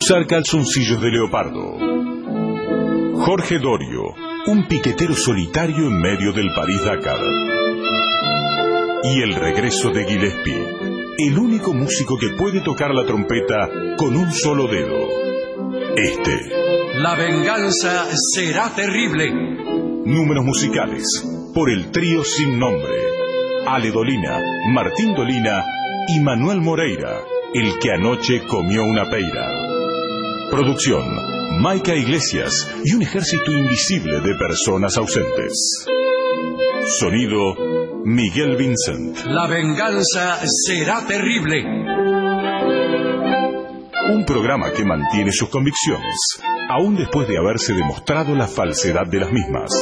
usar calzoncillos de leopardo. Jorge Dorio, un piquetero solitario en medio del París-Dakar. Y el regreso de Gillespie, el único músico que puede tocar la trompeta con un solo dedo. La venganza será terrible. Números musicales por el trío sin nombre. Ale Dolina, Martín Dolina y Manuel Moreira, el que anoche comió una peira. Producción, Maica Iglesias y un ejército invisible de personas ausentes. Sonido, Miguel Vincent. La venganza será terrible. Un programa que mantiene sus convicciones, aún después de haberse demostrado la falsedad de las mismas.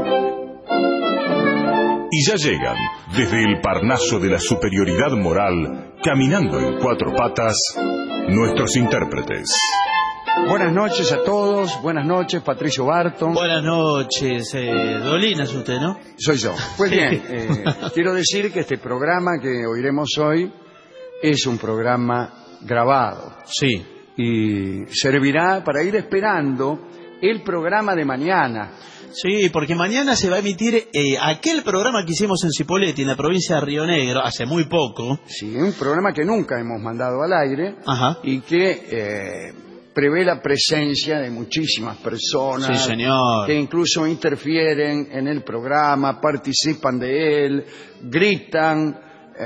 Y ya llegan, desde el Parnaso de la superioridad moral, caminando en cuatro patas, nuestros intérpretes. Buenas noches a todos, buenas noches, Patricio Barton. Buenas noches, Dolina es usted, ¿no? Soy yo. Pues bien, quiero decir que este programa que oiremos hoy es un programa grabado. Sí. Y servirá para ir esperando el programa de mañana. Sí, porque mañana se va a emitir aquel programa que hicimos en Cipolletti, en la provincia de Río Negro, hace muy poco. Sí, un programa que nunca hemos mandado al aire. Ajá. Y que prevé la presencia de muchísimas personas. Sí, señor. Que incluso interfieren en el programa, participan de él, gritan,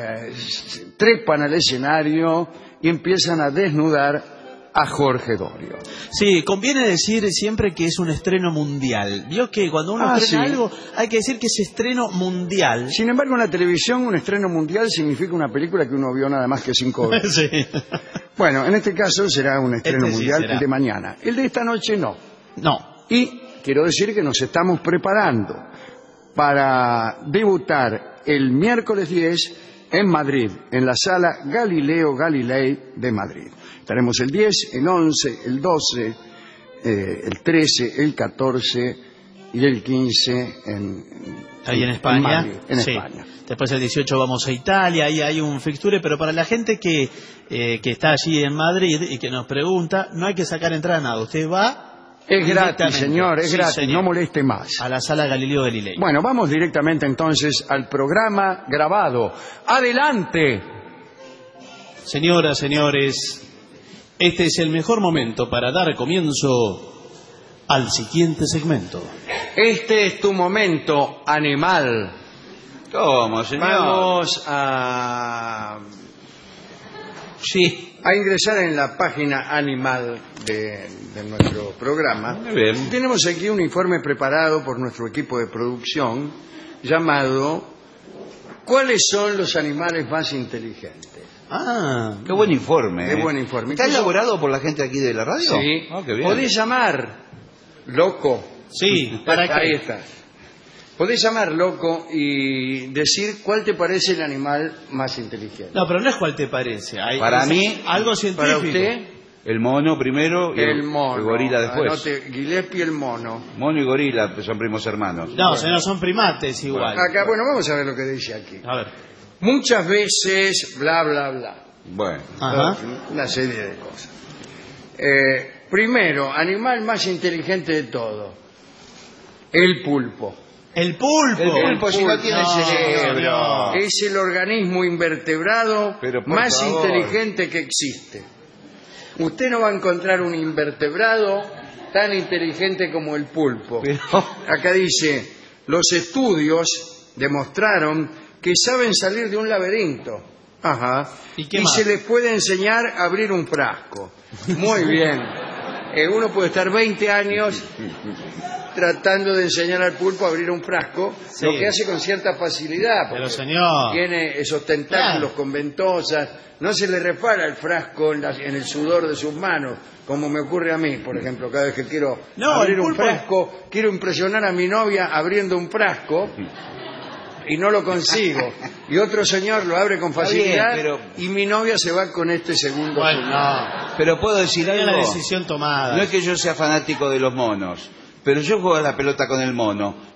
trepan al escenario y empiezan a desnudar a Jorge Dorio. Sí, conviene decir siempre que es un estreno mundial. Vio que cuando uno estrena algo hay que decir que es estreno mundial. Sin embargo, en la televisión un estreno mundial significa una película que uno vio nada más que 5 veces. Sí. Bueno, en este caso será un estreno mundial, será. el de mañana. El de esta noche no. No. Y quiero decir que nos estamos preparando para debutar el miércoles 10 en Madrid, en la sala Galileo Galilei de Madrid. Estaremos el 10, el 11, el 12, el 13, el 14 y el 15 ahí en España. En Madrid, en sí. España. Después el 18 vamos a Italia, ahí hay un fixture, pero para la gente que está allí en Madrid y que nos pregunta, no hay que sacar entrada nada. Usted va... Es gratis, señor, es gratis, señor. no moleste más. A la sala Galileo Galilei. Bueno, vamos directamente entonces al programa grabado. ¡Adelante! Señoras, señores, este es el mejor momento para dar comienzo al siguiente segmento. Este es tu momento, animal. ¿Cómo, señor? Vamos a ingresar en la página animal de nuestro programa. Muy bien. Tenemos aquí un informe preparado por nuestro equipo de producción llamado ¿Cuáles son los animales más inteligentes? Ah, qué buen informe. Qué buen informe. ¿Está elaborado por la gente aquí de la radio? Sí. Ah, qué bien. Podés llamar, loco. Sí, ¿para qué? Ahí está. Podés llamar, loco, y decir cuál te parece el animal más inteligente. No, pero no es cuál te parece. Para mí, algo científico. Para usted, el mono primero y el mono. el gorila después. Anote, Gillespie el mono. Mono y gorila son primos hermanos. No, señor, son primates igual. Acá, bueno, vamos a ver lo que dice aquí. A ver. Muchas veces, bla, bla, bla. Bueno. Ajá. Una serie de cosas. Primero, animal más inteligente de todo. El pulpo. El pulpo. El pulpo si no tiene cerebro. No. Es el organismo invertebrado Pero por más favor. inteligente que existe. Usted no va a encontrar un invertebrado tan inteligente como el pulpo. Pero- Acá dice, los estudios demostraron que saben salir de un laberinto. Ajá. ¿Y qué más? se les puede enseñar a abrir un frasco. Muy bien. Uno puede estar 20 años tratando de enseñar al pulpo a abrir un frasco, Sí. lo que hace con cierta facilidad. Pero, porque señor. tiene esos tentáculos Claro. con ventosas, no se le repara el frasco en el sudor de sus manos, como me ocurre a mí, por ejemplo, cada vez que quiero No, abrir el un pulpo- frasco, quiero impresionar a mi novia abriendo un frasco y no lo consigo. Y otro señor lo abre con facilidad bien, pero- y mi novia se va con este segundo. Bueno, no. Pero puedo decir Tenía algo. la decisión tomada. No es que yo sea fanático de los monos, pero yo juego a la pelota con el mono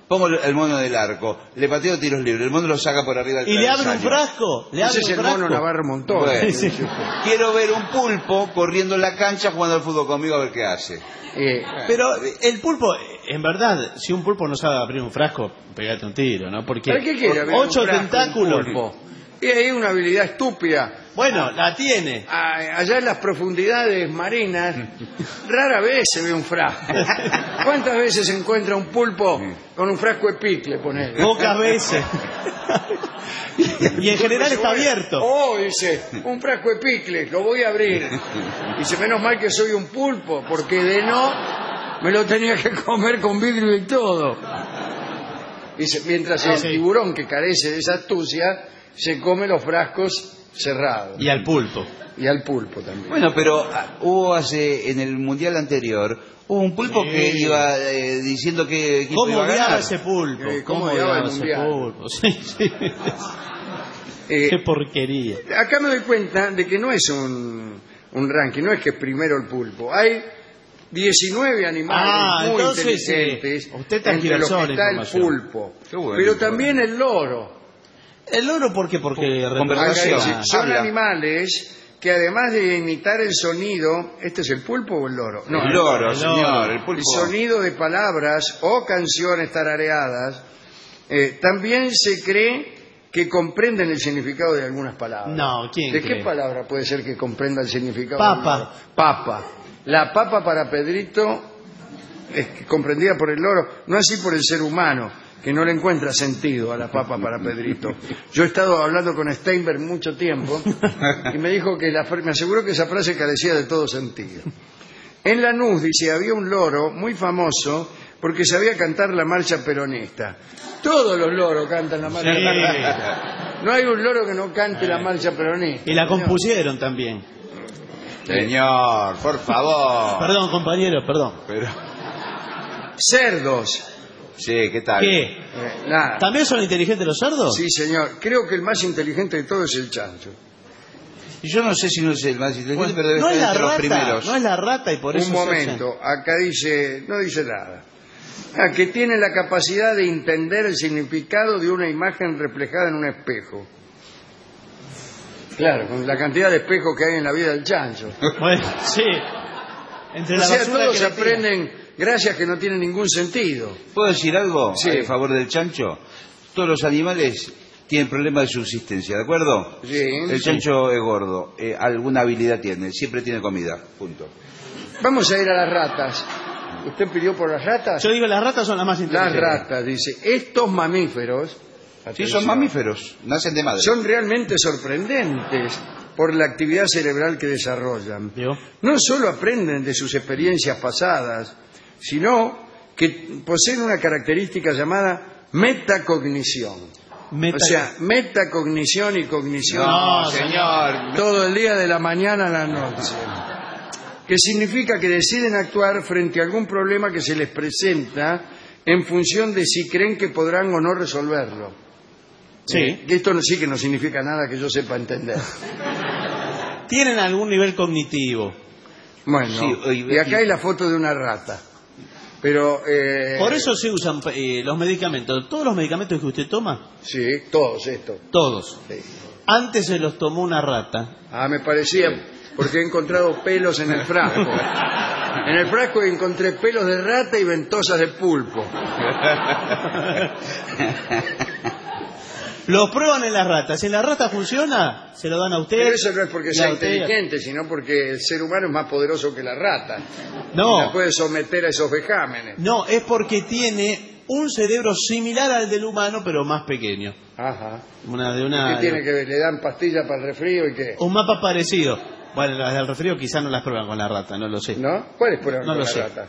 pongo el mono del arco, le pateo tiros libres, el mono lo saca por arriba del ¿Y le abre un travesaño. frasco? ¿Le Ese abre es un el frasco? mono Navarro Montón. Bueno, Sí. quiero ver un pulpo corriendo en la cancha jugando al fútbol conmigo a ver qué hace. Pero el pulpo, en verdad, si un pulpo no sabe abrir un frasco, pegate un tiro, ¿no? Porque ¿Para qué quiere abrir 8 un frasco, tentáculos. un pulpo? Y ahí una habilidad estúpida. Bueno, la tiene. Allá en las profundidades marinas, rara vez se ve un frasco. ¿Cuántas veces se encuentra un pulpo con un frasco de picle, ponele? Pocas veces. Y en general Dice, está bueno, abierto. Oh, dice, un frasco de picle, lo voy a abrir. Dice, menos mal que soy un pulpo, porque de no, me lo tenía que comer con vidrio y todo. Dice, mientras el tiburón, que carece de esa astucia, se come los frascos cerrados. Y al pulpo. Y al pulpo también. Bueno, pero hubo en el mundial anterior, hubo un pulpo Sí. que iba diciendo que equipo ¿Cómo iba a odiaba ganar. ese pulpo? ¿Cómo odiaba el ese mundial? pulpo? Sí, sí. Eh, Qué porquería. Acá me doy cuenta de que no es un ranking, no es que es primero el pulpo. Hay 19 animales muy entonces, inteligentes, usted está entre los que girasol está el información. pulpo. Qué bueno. Pero también el loro. ¿El loro por qué? Porque Conversación. Acá dice, son Habla. animales que además de imitar el sonido, ¿este es el pulpo o el loro? No, el loro, el señor, loro. el pulpo. el sonido de palabras o canciones tarareadas, también se cree que comprenden el significado de algunas palabras. No, ¿quién ¿De cree? qué palabra puede ser que comprenda el significado? Papa. del loro? Papa. La papa para Pedrito es comprendida por el loro, no así por el ser humano, que no le encuentra sentido a la papa para Pedrito. Yo he estado hablando con Steinberg mucho tiempo y me dijo que me aseguró que esa frase carecía de todo sentido. En Lanús, dice, había un loro muy famoso porque sabía cantar la marcha peronista. Todos los loros cantan la marcha Sí. peronista. No hay un loro que no cante la marcha peronista. Y la compusieron también. Señor, por favor. Perdón, compañero, perdón. Pero, Cerdos. sí, ¿qué tal? ¿Qué? Nada. ¿También son inteligentes los cerdos? Sí, señor. Creo que el más inteligente de todos es el chancho. Y yo no sé si no es el más inteligente, pero debe no es estar la entre los rata, primeros. no es la rata y por eso Un momento. Acá dice... No dice nada. Que tiene la capacidad de entender el significado de una imagen reflejada en un espejo. Claro, con la cantidad de espejos que hay en la vida del chancho. Bueno, sí. Entre O la sea, basura todos que le tiran. aprenden gracias que no tienen ningún sentido. ¿Puedo decir algo Sí. a favor del chancho? Todos los animales tienen problemas de subsistencia, ¿de acuerdo? Sí. El chancho es gordo, alguna habilidad tiene, siempre tiene comida, punto. Vamos a ir a las ratas. ¿Usted pidió por las ratas? Yo digo, las ratas son las más Las inteligentes. ratas, dice. Estos mamíferos... Sí, atención, son mamíferos, nacen de madre. son realmente sorprendentes por la actividad cerebral que desarrollan. ¿Vio? No solo aprenden de sus experiencias pasadas, sino que poseen una característica llamada metacognición. O sea, metacognición y cognición No, señor. todo el día de la mañana a la noche. Que significa que deciden actuar frente a algún problema que se les presenta en función de si creen que podrán o no resolverlo. Sí. Que esto sí que no significa nada que yo sepa entender. Tienen algún nivel cognitivo. Bueno, Sí, y acá hay la foto de una rata. Pero... Por eso se usan los medicamentos. ¿Todos los medicamentos que usted toma? Sí, todos estos. Todos. Sí. Antes se los tomó una rata. Ah, me parecía, porque he encontrado pelos en el frasco. En el frasco encontré pelos de rata y ventosas de pulpo. Los prueban en las ratas. Si en la rata funciona, se lo dan a usted. Pero eso no es porque y sea a usted. inteligente, sino porque el ser humano es más poderoso que la rata. No. La puede someter a esos vejámenes. No, es porque tiene un cerebro similar al del humano, pero más pequeño. Ajá. Una ¿Qué tiene que ver? ¿Le dan pastillas para el resfrío y qué? Un mapa parecido. Bueno, las del resfrío quizás no las prueban con la rata, no lo sé. ¿No? ¿Cuáles prueban No con lo la sé. rata?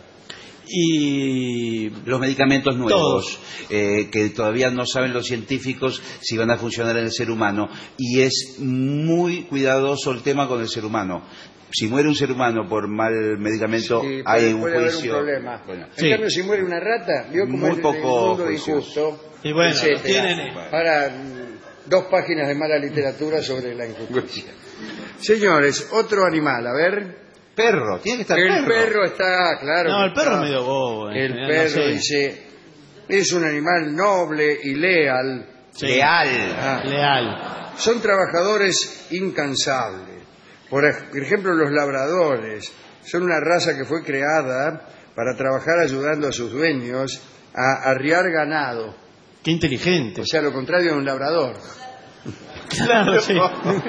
Y Los medicamentos nuevos, que todavía no saben los científicos si van a funcionar en el ser humano. Y es muy cuidadoso el tema con el ser humano. Si muere un ser humano por mal medicamento, Sí, hay un puede haber juicio. un problema. Bueno, En Sí. cambio, si muere una rata, vio como Muy es el poco mundo juicioso. injusto. Y bueno, etcétera. lo tienen, Para 2 páginas de mala literatura sobre la injusticia. Señores, otro animal, a ver. perro, tiene que estar El perro. perro está, claro. No, que el perro está. es medio bobo. en El general, perro no sé. dice, Es un animal noble y leal. Sí. Leal. Leal. Son trabajadores incansables. Por ejemplo, los labradores son una raza que fue creada para trabajar ayudando a sus dueños a arriar ganado. Qué inteligente. O sea, lo contrario de un labrador. Claro, sí.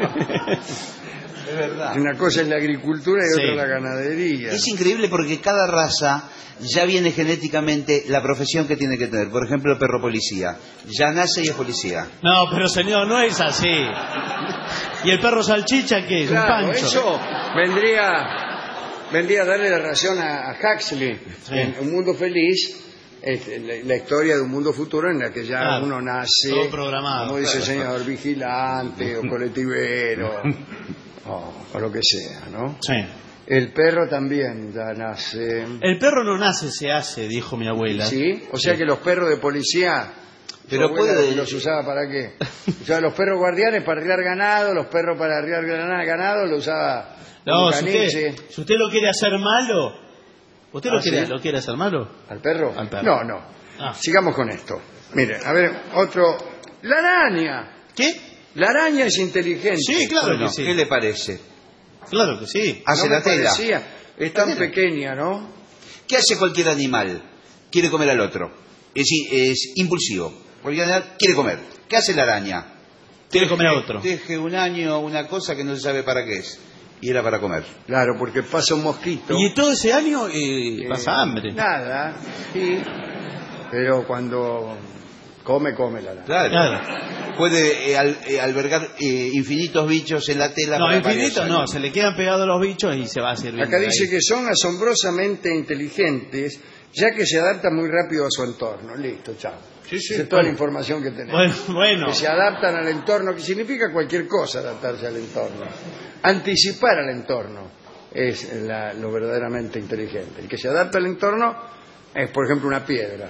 Es verdad. Una cosa es la agricultura y Sí. otra la ganadería. Es increíble porque cada raza ya viene genéticamente la profesión que tiene que tener. Por ejemplo, el perro policía. Ya nace y es policía. No, pero señor, no es así. ¿Y el perro salchicha qué es? Claro, Un pancho. eso vendría a darle la razón a Huxley Sí. en Un Mundo Feliz, la historia de un mundo futuro en la que ya Claro, uno nace, todo programado. como dice el señor, vigilante o colectivero o lo que sea, ¿no? Sí. El perro también ya nace. El perro no nace, se hace, dijo mi abuela. ¿Sí? O sea que los perros de policía, Pero ¿tu abuela puede- los usaba para qué? O sea, los perros guardianes para arriar ganado, los perros para arriar ganado lo usaba No, un si caniche. usted lo quiere hacer malo, ¿usted ¿Ah, sí? lo quiere hacer malo? ¿Al perro? Al perro. No, no. Ah. Sigamos con esto. Mire, a ver, otro. La araña. ¿Qué? La araña es inteligente. Sí, claro Bueno, que sí. ¿qué le parece? Claro que sí. Hace No me la tela. parecía. Es tan pequeña, ¿no? ¿Qué hace cualquier animal? Quiere comer al otro. Es decir, es impulsivo. Cualquier animal quiere comer. ¿Qué hace la araña? Quiere comer a otro. Teje un año una cosa que no se sabe para qué es. Y era para comer. Claro, porque pasa un mosquito. Y todo ese año pasa hambre. Nada, sí. Pero cuando come la araña. Claro. Claro. Puede albergar infinitos bichos en la tela. No, para infinito varios no, años. se le quedan pegados los bichos y se va a servir. Acá dice que son asombrosamente inteligentes, ya que se adaptan muy rápido a su entorno. Listo, chao. Sí, sí. Esa es toda la información que tenemos. Bueno. Que se adaptan al entorno, que significa cualquier cosa adaptarse al entorno. Anticipar al entorno es lo verdaderamente inteligente. El que se adapta al entorno es, por ejemplo, una piedra.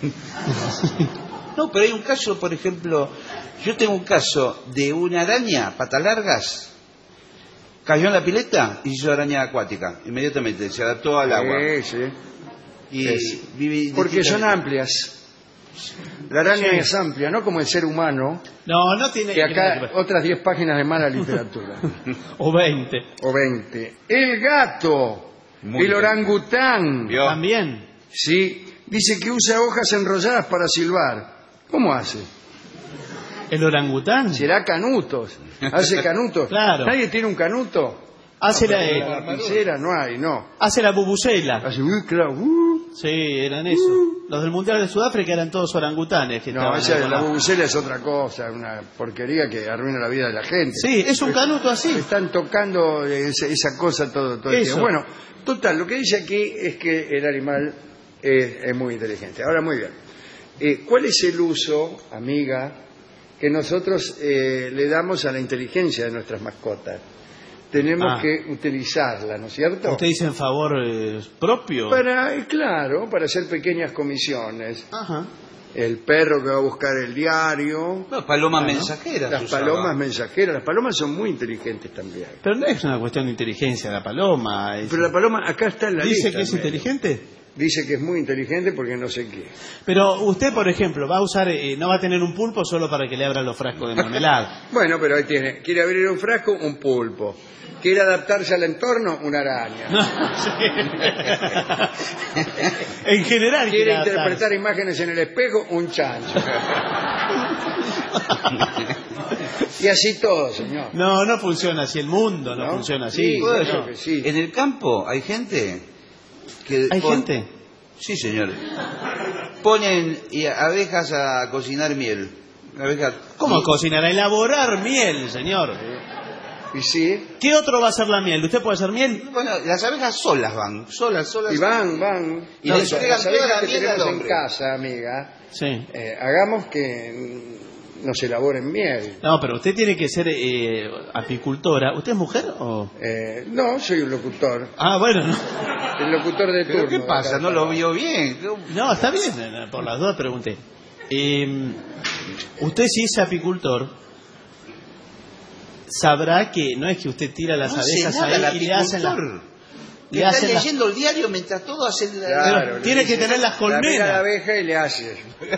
No, pero hay un caso, por ejemplo, yo tengo un caso de una araña, patas largas, cayó en la pileta y se hizo araña acuática. Inmediatamente se adaptó al agua. Sí. Y Es- vive Porque son indistintamente. amplias. La araña Sí. es amplia, no como el ser humano, No tiene que nada que acá ver. otras 10 páginas de mala literatura. O 20. O 20. El gato, Muy el bien. orangután, Vio. También. sí, dice que usa hojas enrolladas para silbar. ¿Cómo hace? El orangután. ¿Será canutos? ¿Hace canutos? Claro. ¿Nadie tiene un canuto? Hace La la lapicera no hay, no. bubucela. Hace, claro, Sí, eran eso. Los del Mundial de Sudáfrica eran todos orangutanes. Que No, estaban esa, ahí la con la- bubucela es otra cosa, una porquería que arruina la vida de la gente. Sí, es un canuto así. Están tocando esa cosa todo el Eso. tiempo. Bueno, total, lo que dice aquí es que el animal es muy inteligente. Ahora, muy bien. ¿Cuál es el uso, amiga, que nosotros le damos a la inteligencia de nuestras mascotas? Tenemos que utilizarla, ¿no es cierto? ¿Usted dice en favor propio? Claro, para hacer pequeñas comisiones. Ajá. El perro que va a buscar el diario, No, palomas mensajeras. las usaba. palomas mensajeras. Las palomas son muy inteligentes también. Pero no es una cuestión de inteligencia la paloma. Pero la paloma, acá está en la ¿Dice lista, que es medio. inteligente? Dice que es muy inteligente porque no sé qué. Pero usted, por ejemplo, va a usar, no va a tener un pulpo solo para que le abra los frascos de mermelada. Bueno, pero ahí tiene. Quiere abrir un frasco, un pulpo. Quiere adaptarse al entorno, una araña. En general Quiere adaptarse. interpretar imágenes en el espejo, un chancho. Y así todo, señor. No, no funciona así. El mundo no, ¿No? funciona así. Sí, ¿Puedo claro yo? que sí. En el campo hay gente que... ¿Hay gente? Sí, señor. Ponen abejas a cocinar miel. Abejas... ¿Cómo y- cocinar? A elaborar miel, señor. Y sí, ¿Qué otro va a hacer la miel? ¿Usted puede hacer miel? Bueno, las abejas solas van. Solas. y van. Y No, le las entregan toda abejas la que miel tenemos al en hombre. casa, amiga, Sí. hagamos que nos elaboren miel. No, pero usted tiene que ser apicultora. ¿Usted es mujer o...? No, soy un locutor. Ah, bueno, no. El locutor de ¿Pero turno. qué de pasa? acá. No lo vio bien. No, está bien, por las dudas pregunté. Usted si es apicultor, sabrá que no es que usted tira las No hace abejas nada el ahí y le hacen la... apicultor. Que está leyendo el diario mientras todo hace la... Claro, tiene que tener las colmenas. La mira a la abeja y le hace.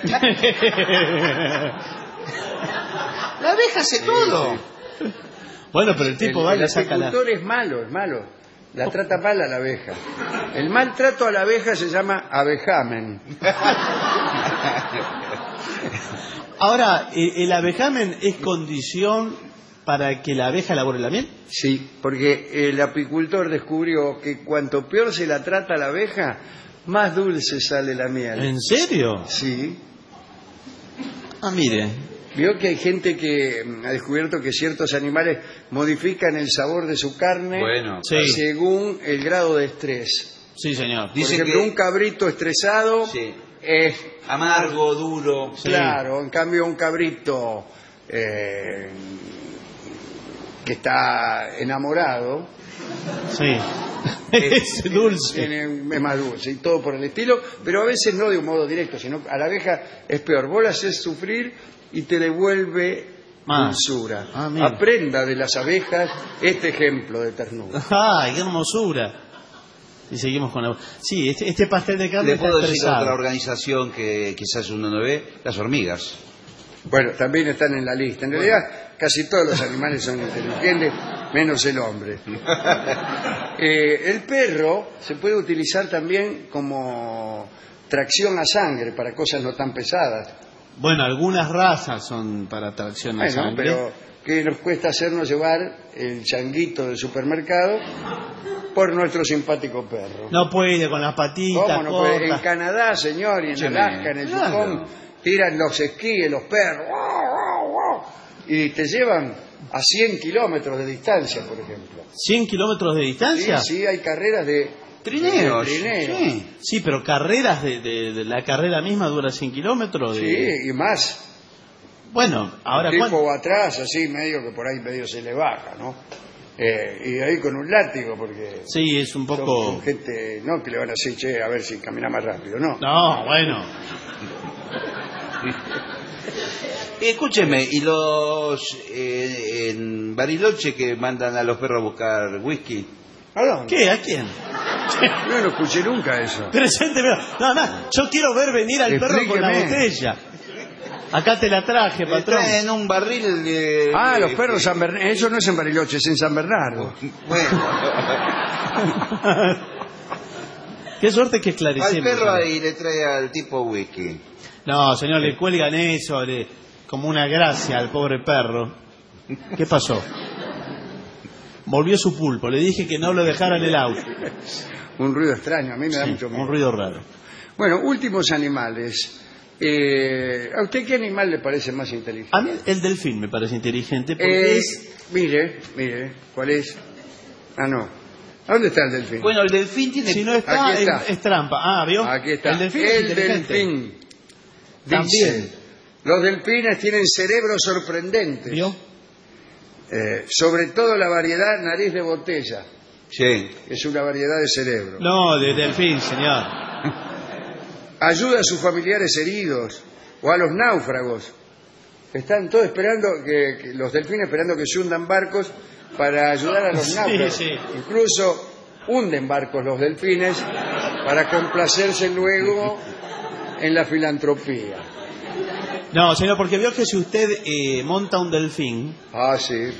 La abeja hace todo. Sí. Bueno, pero el tipo va y El le saca la... apicultor es malo, es malo. La trata mal a la abeja. El maltrato a la abeja se llama abejamen. Ahora, ¿el abejamen es condición para que la abeja elabore la miel? Sí, porque el apicultor descubrió que cuanto peor se la trata a la abeja, más dulce sale la miel. ¿En serio? Sí. Ah, mire. Vio que hay gente que ha descubierto que ciertos animales modifican el sabor de su carne Sí. según el grado de estrés. Sí, señor. Por Dicen ejemplo, que- un cabrito estresado Sí. es Amargo, duro. claro, en cambio un cabrito que está enamorado Sí. Es dulce. es más dulce y todo por el estilo, pero a veces no de un modo directo, sino a la abeja es peor. Vos la haces sufrir y te devuelve dulzura. Ah, mira. Aprenda de las abejas este ejemplo de ternura. ¡Ay, qué hermosura! Y seguimos con la... Sí, este pastel de carne Le está puedo decir estresado. otra organización que quizás uno no ve, las hormigas. Bueno, también están en la lista. En realidad, casi todos los animales son inteligentes, menos el hombre. El perro se puede utilizar también como tracción a sangre para cosas no tan pesadas. Bueno, algunas razas son para tracción a Bueno, sangre. pero ¿qué nos cuesta hacernos llevar el changuito del supermercado por nuestro simpático perro? No puede con las patitas ¿Cómo no puede? En cortas. Canadá, señor, y en Escúcheme, Alaska, en el claro. Yukon, tiran los esquíes, los perros, ¡guau, guau, guau! Y te llevan a 100 kilómetros de distancia, por ejemplo. 100 kilómetros de Sí, distancia. sí, hay carreras de Trineos. de trineos. Sí. Sí, pero carreras de la carrera misma dura 100 kilómetros. Sí, y más. Bueno, ahora El tipo ¿cuánto? va atrás, así, medio que por ahí medio se le baja, ¿no? Y ahí con un látigo, porque Sí, es un poco... son gente, no que le van a decir, che, a ver si camina más rápido, no. No, bueno. Escúcheme, y los en Bariloche que mandan a los perros a buscar whisky. ¿A dónde? ¿Qué? ¿A quién? Yo no escuché nunca eso. Presénteme. Nada más, yo quiero ver venir al perro con la Explíqueme. botella. Acá te la traje, patrón. Traen un barril de... Ah, los perros San Bernardo. Eso no es en Bariloche, es en San Bernardo. Bueno, Qué suerte que al esclarecemos. perro ahí le trae al tipo whisky. No, señor, le cuelgan eso, como una gracia al pobre perro. ¿Qué pasó? Volvió su pulpo, le dije que no lo dejara en el auto. Un ruido extraño, a mí me da Sí, mucho miedo. un ruido raro. Bueno, últimos animales. ¿A usted qué animal le parece más inteligente? A mí el delfín me parece inteligente porque Mire, ¿cuál es? Ah, no. ¿A dónde está el delfín? Bueno, el delfín tiene... si no está, Aquí está. es trampa. Ah, ¿vio? Aquí está. El delfín es inteligente. delfín. También. Dice, los delfines tienen cerebros sorprendentes. ¿Vio? Sobre todo la variedad nariz de botella, Sí. que es una variedad de cerebro. No, de delfín, señor. Ayuda a sus familiares heridos o a los náufragos. Están todos esperando, que los delfines esperando que se hundan barcos para ayudar a los Sí, náufragos. sí. Incluso hunden barcos los delfines para complacerse luego en la filantropía. No, señor, porque vio que si usted monta un delfín, Ah, sí.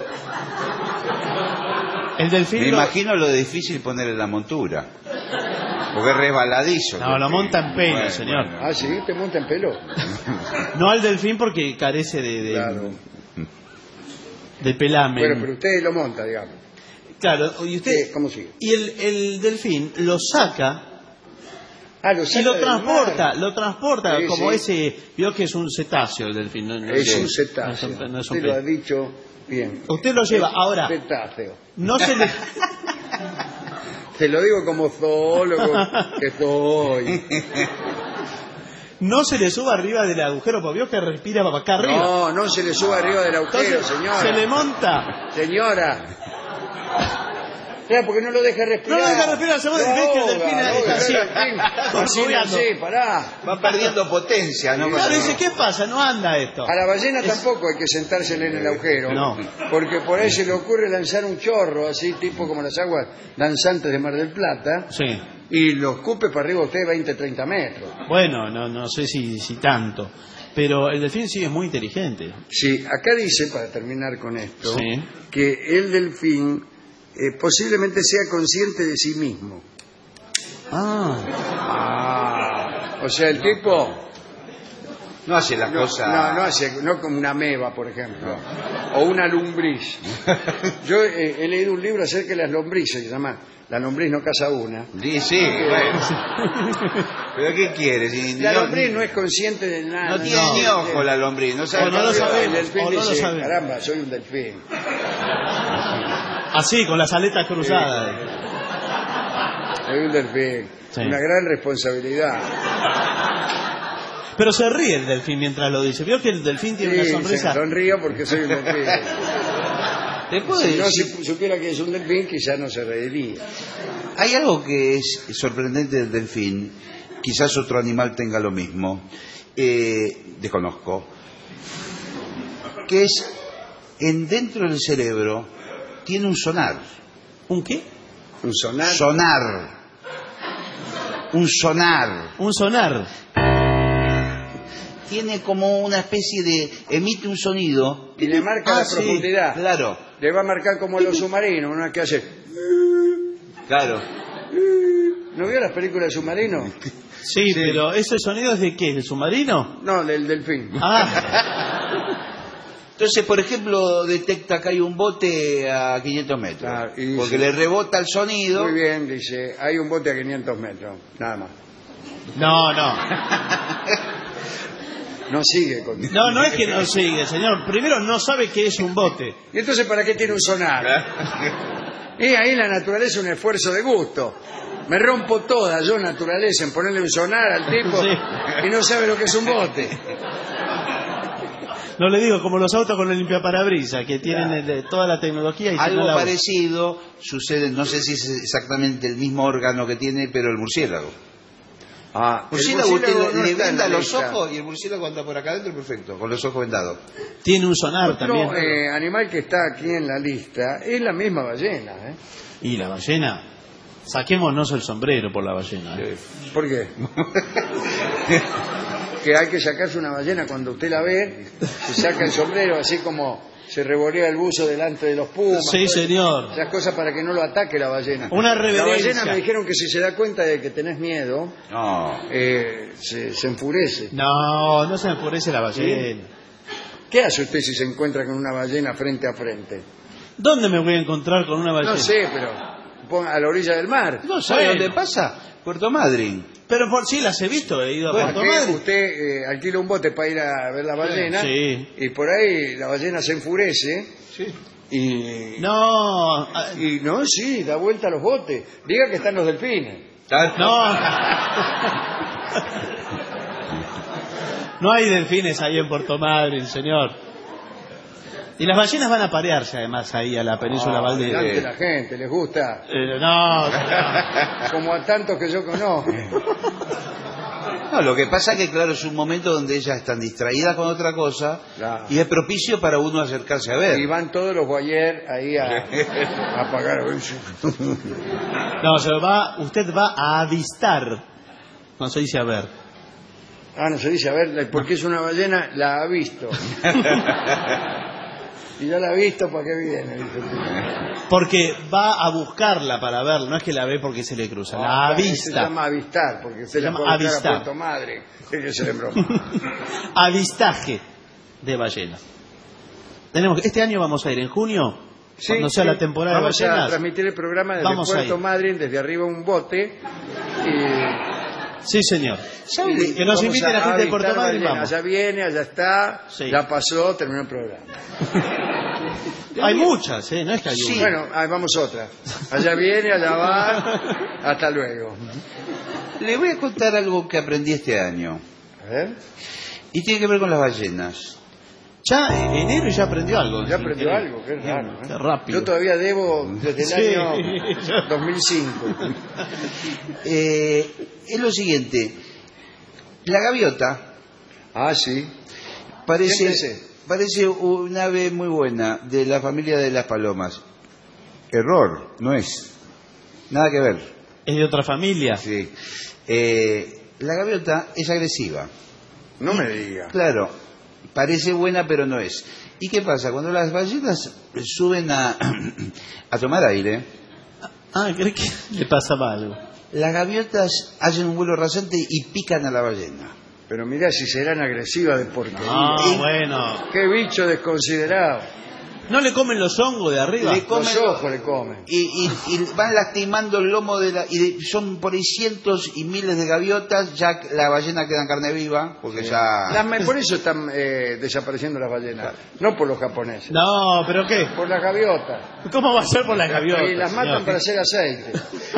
el delfín Me lo- imagino lo difícil ponerle la montura. Porque es resbaladizo. No, lo monta en pelo, Bueno, señor. bueno. Ah, sí, te monta en pelo. No al delfín porque carece Claro. de pelamen. Bueno, pero usted lo monta, digamos. Claro, y usted... Sí, ¿cómo sigue? Y el delfín lo saca Ah, lo y saca lo del transporta Sí, como sí. ese... Vio que es un cetáceo el delfín. No, Es sí. un cetáceo. No es un Usted lo ha pez. dicho bien. Usted lo lleva. Ahora, Cetáceo. no se le... Te lo digo como zoólogo que soy. No se le suba arriba del agujero, porque vio que respira para acá arriba. No, no se le suba arriba del agujero, Entonces, señora. se le monta. Señora. Claro, porque no lo deja respirar. No lo deja respirar, se va del delfín, el delfín está así. Así, pará. Va perdiendo potencia, ¿no? Claro, dice, ¿qué pasa? No anda esto. A la ballena tampoco hay que sentársele en el agujero. No. Porque por ahí se le ocurre lanzar un chorro, así tipo como las aguas danzantes de Mar del Plata, Sí. y lo escupe para arriba usted 20, 30 metros. Bueno, no sé si tanto. Pero el delfín sí es muy inteligente. Sí, acá dice, para terminar con esto, Sí. que el delfín posiblemente sea consciente de sí mismo. O sea, el tipo No hace las cosas... no como una ameba, por ejemplo, o una lombriz. Yo he leído un libro acerca de las lombrices, que se llama La lombriz no caza una. Sí, bueno. ¿Pero qué quieres? La lombriz no es consciente de nada. No tiene ni ojo la lombriz, no sabe. O no lo sabe. El delfín O no lo dice, sabe. caramba, soy un delfín. Así, con las aletas cruzadas. Soy un delfín. Sí. Una gran responsabilidad. Pero se ríe el delfín mientras lo dice. ¿Vio que el delfín tiene una sonrisa? Sonrío porque soy un delfín. Después Si no supiera que es un delfín, quizás no se reiría. hay algo que es sorprendente del delfín, quizás otro animal tenga lo mismo, desconozco, que es dentro del cerebro tiene un sonar. ¿Un qué? Un sonar. Un sonar. Un sonar. Tiene como una especie de... emite un sonido. Y le marca la sí, profundidad. Claro, Le va a marcar como los submarinos, una que hace... claro. ¿No vio las películas de submarinos? Sí, pero ¿ese sonido es de qué? ¿De submarino? No, del delfín. Entonces, por ejemplo, detecta que hay un bote a 500 metros. Claro, y porque dice- le rebota el sonido. Muy bien, dice, hay un bote a 500 metros, nada más. No. No sigue con... No es que no sigue, señor. Primero no sabe qué es un bote. ¿Y entonces para qué tiene un sonar? Y ahí la naturaleza es un esfuerzo de gusto. Me rompo toda yo, naturaleza, en ponerle un sonar al tipo Sí. y no sabe lo que es un bote. No le digo, como los autos con el limpiaparabrisas, que tienen toda la tecnología y Algo no la usan. parecido sucede, no sé si es exactamente el mismo órgano que tiene, pero el murciélago. Ah, El el murciélago usted murciélago no le está en venda la los lista. ojos y el murciélago anda por acá adentro perfecto, con los ojos vendados. Tiene un sonar Otro también. animal que está aquí en la lista es la misma ballena. Y la ballena. Saquémonos el sombrero por la ballena. ¿Por qué? Que hay que sacarse una ballena cuando usted la ve, se saca el sombrero así como se revolea el buzo delante de los pumas. Sí, todo eso. señor. Esas cosas para que no lo ataque la ballena. Una La reverencia. ballena me dijeron que si se da cuenta de que tenés miedo, No. se enfurece. No se me enfurece la ballena. ¿Qué hace usted si se encuentra con una ballena frente a frente? ¿Dónde me voy a encontrar con una ballena? No sé, pero a la orilla del mar. ¿No sabe Bueno. dónde pasa? Puerto Madryn. Pero por sí las he visto, he ido a Puerto Usted, Madryn. usted alquila un bote para ir a ver la ballena Sí. y por ahí la ballena se enfurece y No, y no, sí, da vuelta a los botes. Diga que están los delfines. no. No hay delfines ahí en Puerto Madryn, señor. Y las ballenas van a parearse además ahí a la península Valdera. Delante de la gente, les gusta. No. Como a tantos que yo conozco. No, lo que pasa es que, claro, es un momento donde ellas están distraídas con otra cosa Claro. y es propicio para uno acercarse a ver. Y van todos los boyers ahí a pagar. No, usted va a avistar. No se dice a ver. Ah, no se dice, a ver, porque es una ballena, la ha visto. Y ya la ha visto, ¿para qué viene? Dice el tipo. Porque va a buscarla para verla, no es que la ve porque se le cruza, la Se avista. llama avistar, porque se llama llama avistar a avistar. Puerto Madre. Es que se le broma. Avistaje de ballenas. Este año vamos a ir en junio, cuando sea la temporada vamos de ballenas. a transmitir el programa desde Vamos a Puerto ir. Madryn, desde arriba un bote. Sí, señor. Y Que nos vamos invite la a gente de Puerto avistar Madryn, ballenas. vamos. Allá viene, allá está, Sí. la pasó, terminó el programa. Hay muchas, no es que hay una. Bueno, ahí vamos otra. Allá viene, allá va, hasta luego. Le voy a contar algo que aprendí este año A ver. y tiene que ver con las ballenas. Ya enero y ya aprendió algo. Ya aprendió algo, qué raro. Qué rápido. Yo todavía debo desde el Sí. año 2005. Es lo siguiente. La gaviota Ah, sí. parece un ave muy buena de la familia de las palomas. Error, no es. Nada que ver. ¿Es de otra familia? Sí. La gaviota es agresiva. No me diga. Claro, parece buena pero no es. ¿Y qué pasa? Cuando las ballenas suben a tomar aire, Ah, ¿cree que le pasaba algo? las gaviotas hacen un vuelo rasante y pican a la ballena. Pero mirá si serán agresivas de porquería. Ah, bueno. Qué bicho desconsiderado. ¿No le comen los hongos de arriba? Le comen Los ojos le comen. y van lastimando el lomo son por ahí cientos y miles de gaviotas, ya la ballena queda en carne viva, porque ya... Por eso están desapareciendo las ballenas. No por los japoneses. No, ¿pero qué? Por las gaviotas. ¿Cómo va a ser por las gaviotas? Y las matan señor? para hacer aceite.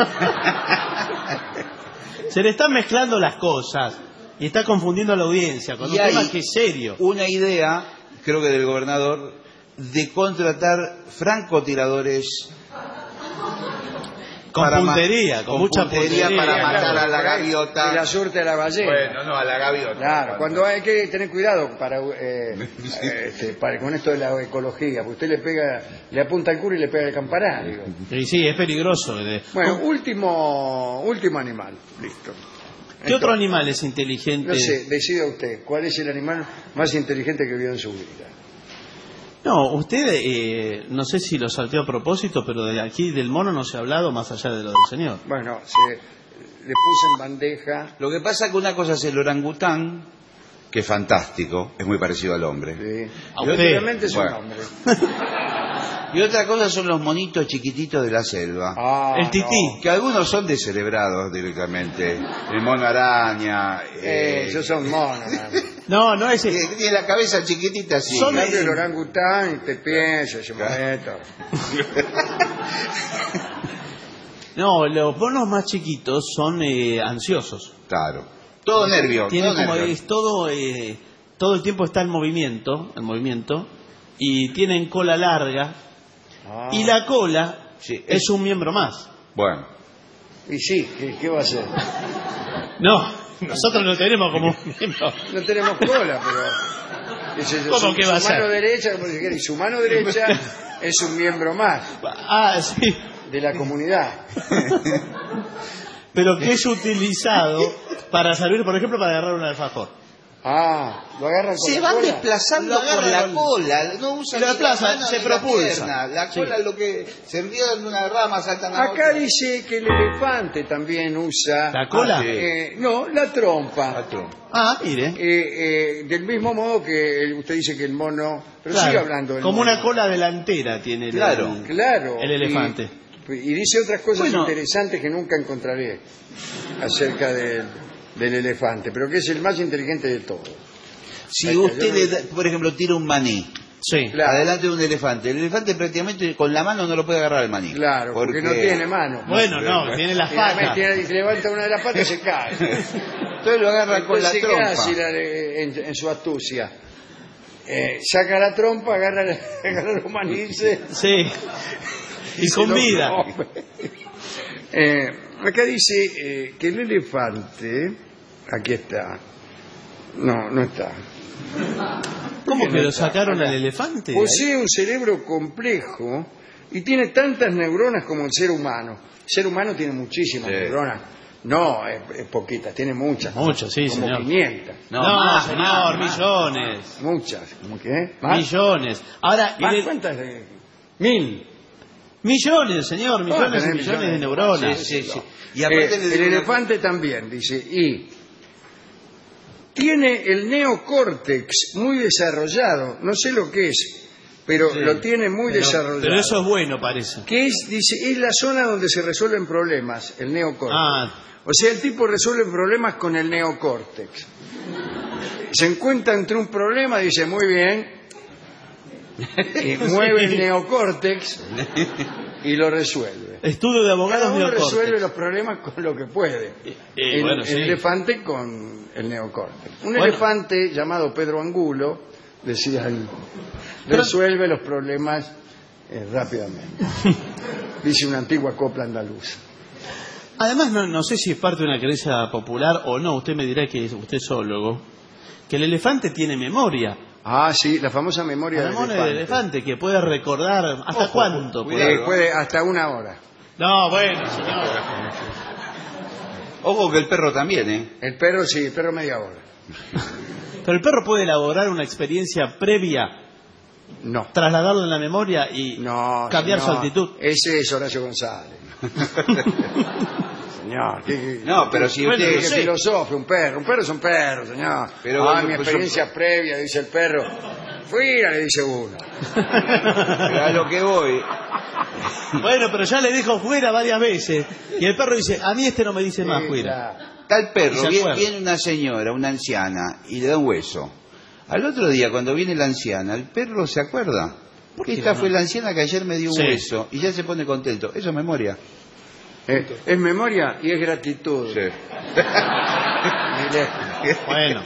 Se le están mezclando las cosas y está confundiendo a la audiencia con un Y hay tema que es serio. una idea, creo que del gobernador, de contratar francotiradores Con puntería, con mucha puntería. para matar a la Y gaviota. la suerte a la ballena. Bueno, no, a la gaviota. Claro, cuando hay que tener cuidado con esto de la ecología, porque usted le apunta al culo y le pega el campanario. Sí, es peligroso. Bueno, último animal, listo. ¿Qué otro animal es inteligente? No sé, decida usted, ¿cuál es el animal más inteligente que vio en su vida? No, usted, no sé si lo salteó a propósito, pero de aquí del mono no se ha hablado más allá de lo del señor. Bueno, le puse en bandeja. Lo que pasa es que una cosa es el orangután, que es fantástico, es muy parecido al hombre. Sí. A usted. Realmente es un Bueno. hombre. Y otra cosa son los monitos chiquititos de la selva. Ah, El tití. no. Que algunos son descerebrados directamente. El mono araña. Esos son monos. No, no es que tiene la cabeza chiquitita así. En cambio, el orangután te piensa, se mueve. No, los monos más chiquitos son ansiosos. Claro. Todo nervio. Tienen todo como nervio. es todo el tiempo está en movimiento, y tienen cola larga, Ah. y la cola Sí, es un miembro más. Bueno. Y sí, ¿qué va a hacer? No, nosotros lo tenemos como un miembro. No tenemos cola, pero... ¿Cómo que va a Su mano ser? derecha, como si quiere, y su mano derecha es un miembro más Ah, sí. de la comunidad. Pero que es utilizado para servir, por ejemplo, para agarrar un alfajor. Ah, lo agarran con Se la van cola. desplazando Lo por agarran la con- cola, no usan Lo ni desplazan, la mano se ni la propulsan. pierna. La Sí. cola es lo que se envían de una rama, saltan a Acá otra. dice que el elefante también usa... ¿La cola? No, la trompa. Patrón. Ah, mire. Del mismo modo que usted dice que el mono... Pero Claro, sigue hablando del como mono. una cola delantera tiene el, Claro. Claro. el elefante. Y dice otras cosas Bueno. interesantes que nunca encontraré acerca del elefante, pero que es el más inteligente de todos. Si usted, le da, por ejemplo, tira un maní Sí. Claro. adelante de un elefante, el elefante prácticamente con la mano no lo puede agarrar el maní. Claro, porque no tiene mano. Bueno, no, tiene las patas. Y levanta una de las patas y se cae. Entonces lo agarra con la Entonces, ¿qué trompa. hace en su astucia? Saca la trompa, agarra los manices. Sí. Y se con lo vida. come. Acá dice que el elefante... Aquí está. No está. ¿Cómo ¿Por qué que no lo está? sacaron Acá. al elefante? Posee un cerebro complejo y tiene tantas neuronas como el ser humano. El ser humano tiene muchísimas Sí. neuronas. No, es poquitas, tiene muchas. Muchas, sí, como señor. 500. No, más, señor, más. millones. Muchas. ¿Cómo que? ¿Más? Millones. Ahora, ¿Más? ¿Cuántas? 1000. millones, señor, millones y tenés millones de millones. neuronas. Sí, sí, sí. Y aparte le El digo una- elefante también, dice, y tiene el neocórtex muy desarrollado. No sé lo que es, pero Sí. lo tiene muy desarrollado. Pero eso es bueno, parece. Que es, dice, es la zona donde se resuelven problemas, el neocórtex. Ah, O sea, el tipo resuelve problemas con el neocórtex. Se encuentra entre un problema, dice, muy bien, y mueve el neocórtex y lo resuelve. estudio de abogados Cada uno neocórtex. resuelve los problemas con lo que puede. Bueno, sí. El elefante con el neocórtex. Un Bueno. elefante llamado Pedro Angulo Decían, resuelve los problemas rápidamente. Dice una antigua copla andaluza. Además, no sé si es parte de una creencia popular o no, usted me dirá que usted es zoólogo, que el elefante tiene memoria. Ah, sí, la famosa memoria del elefante, que puede recordar hasta cuánto. Puede hasta 1 hora. No, bueno, señor. Ojo que el perro también, ¿eh? El perro sí, el perro media hora. Pero el perro puede elaborar una experiencia previa, no, trasladarlo en la memoria y cambiar su actitud. Ese es Horacio González. Señor, no, pero si usted que filosofía, un perro es un perro, señor. Pero mi experiencia previa, dice el perro. Fuera, le dice uno. Pero a lo que voy. Bueno, pero ya le dijo fuera varias veces. Y el perro dice, a mí no me dice más fuera. Está el perro, viene una señora, una anciana, y le da un hueso. Al otro día, cuando viene la anciana, el perro se acuerda. Porque esta fue la anciana que ayer me dio un hueso. Y ya se pone contento. Eso es memoria. Es memoria y es gratitud. Sí. Bueno.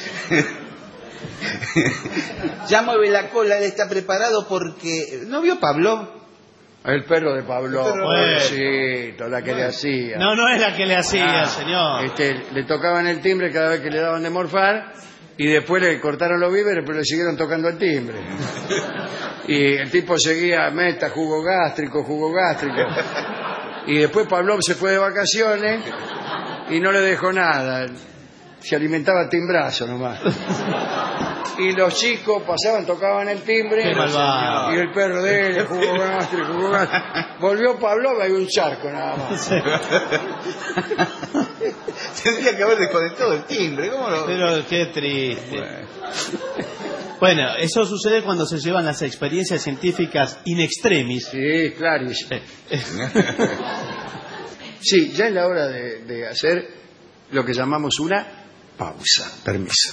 Ya mueve la cola, él está preparado porque... ¿No vio Pablo? El perro de Pablo, pobrecito, la que le hacía. No es la que le hacía, señor. Le tocaban el timbre cada vez que le daban de morfar y después le cortaron los víveres, pero le siguieron tocando el timbre. Y el tipo seguía, meta, jugo gástrico. Y después Pablo se fue de vacaciones y no le dejó nada. Se alimentaba a timbrazo nomás. Y los chicos pasaban, tocaban el timbre. Y el perro de él, jugo gástrico. Volvió Pablo, había un charco nada más. Sí. Tendría que haber desconectado el timbre. ¿Cómo lo... Pero qué triste. Bueno, eso sucede cuando se llevan las experiencias científicas in extremis. Sí, claro. Sí, ya es la hora de hacer lo que llamamos una pausa. Permiso.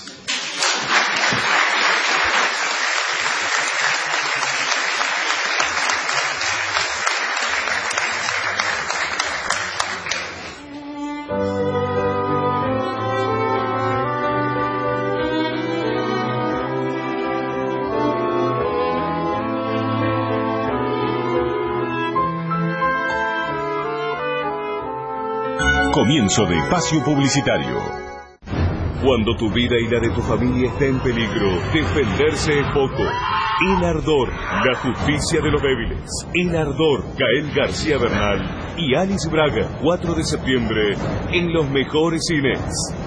Comienzo de espacio publicitario. Cuando tu vida y la de tu familia está en peligro, defenderse es poco. El Ardor, la justicia de los débiles. El Ardor, Gael García Bernal y Alice Braga, 4 de septiembre, en los mejores cines.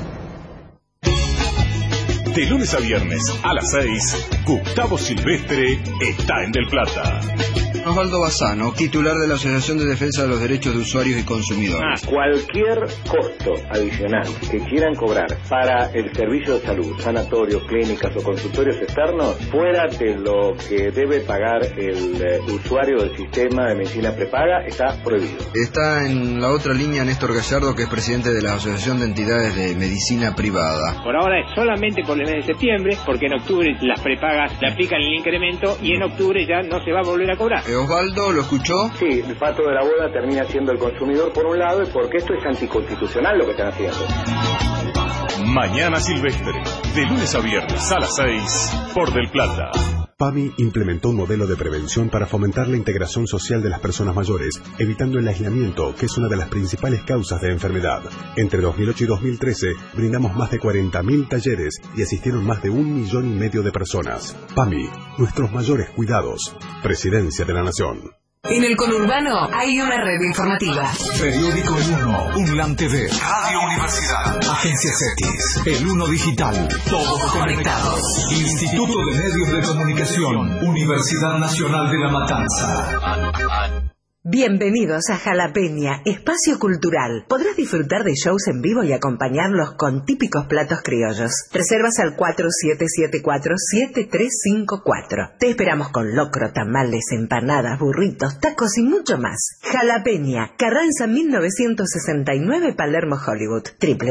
De lunes a viernes a las 6, Gustavo Silvestre está en Del Plata. Osvaldo Bassano, titular de la Asociación de Defensa de los Derechos de Usuarios y Consumidores. Cualquier costo adicional que quieran cobrar para el servicio de salud, sanatorios, clínicas o consultorios externos, fuera de lo que debe pagar el usuario del sistema de medicina prepaga, está prohibido. Está en la otra línea Néstor Gallardo, que es presidente de la Asociación de Entidades de Medicina Privada. Por ahora es solamente por el mes de septiembre, porque en octubre las prepagas le aplican el incremento y en octubre ya no se va a volver a cobrar. Osvaldo, ¿lo escuchó? Sí, el pato de la boda termina siendo el consumidor por un lado, y porque esto es anticonstitucional lo que están haciendo. Mañana Silvestre, de lunes a viernes a las 6, por Del Plata. PAMI implementó un modelo de prevención para fomentar la integración social de las personas mayores, evitando el aislamiento, que es una de las principales causas de enfermedad. Entre 2008 y 2013, brindamos más de 40.000 talleres y asistieron más de 1,5 millones de personas. PAMI, nuestros mayores cuidados. Presidencia de la Nación. En el conurbano hay una red informativa. Periódico El Uno, UNLAM TV, Radio Universidad, Agencias X, El Uno Digital, todos conectados. Instituto de Medios de Comunicación, Universidad Nacional de La Matanza. Bienvenidos a Jalapeña, espacio cultural. Podrás disfrutar de shows en vivo y acompañarlos con típicos platos criollos. Reservas al 4774-7354. Te esperamos con locro, tamales, empanadas, burritos, tacos y mucho más. Jalapeña, Carranza 1969, Palermo, Hollywood.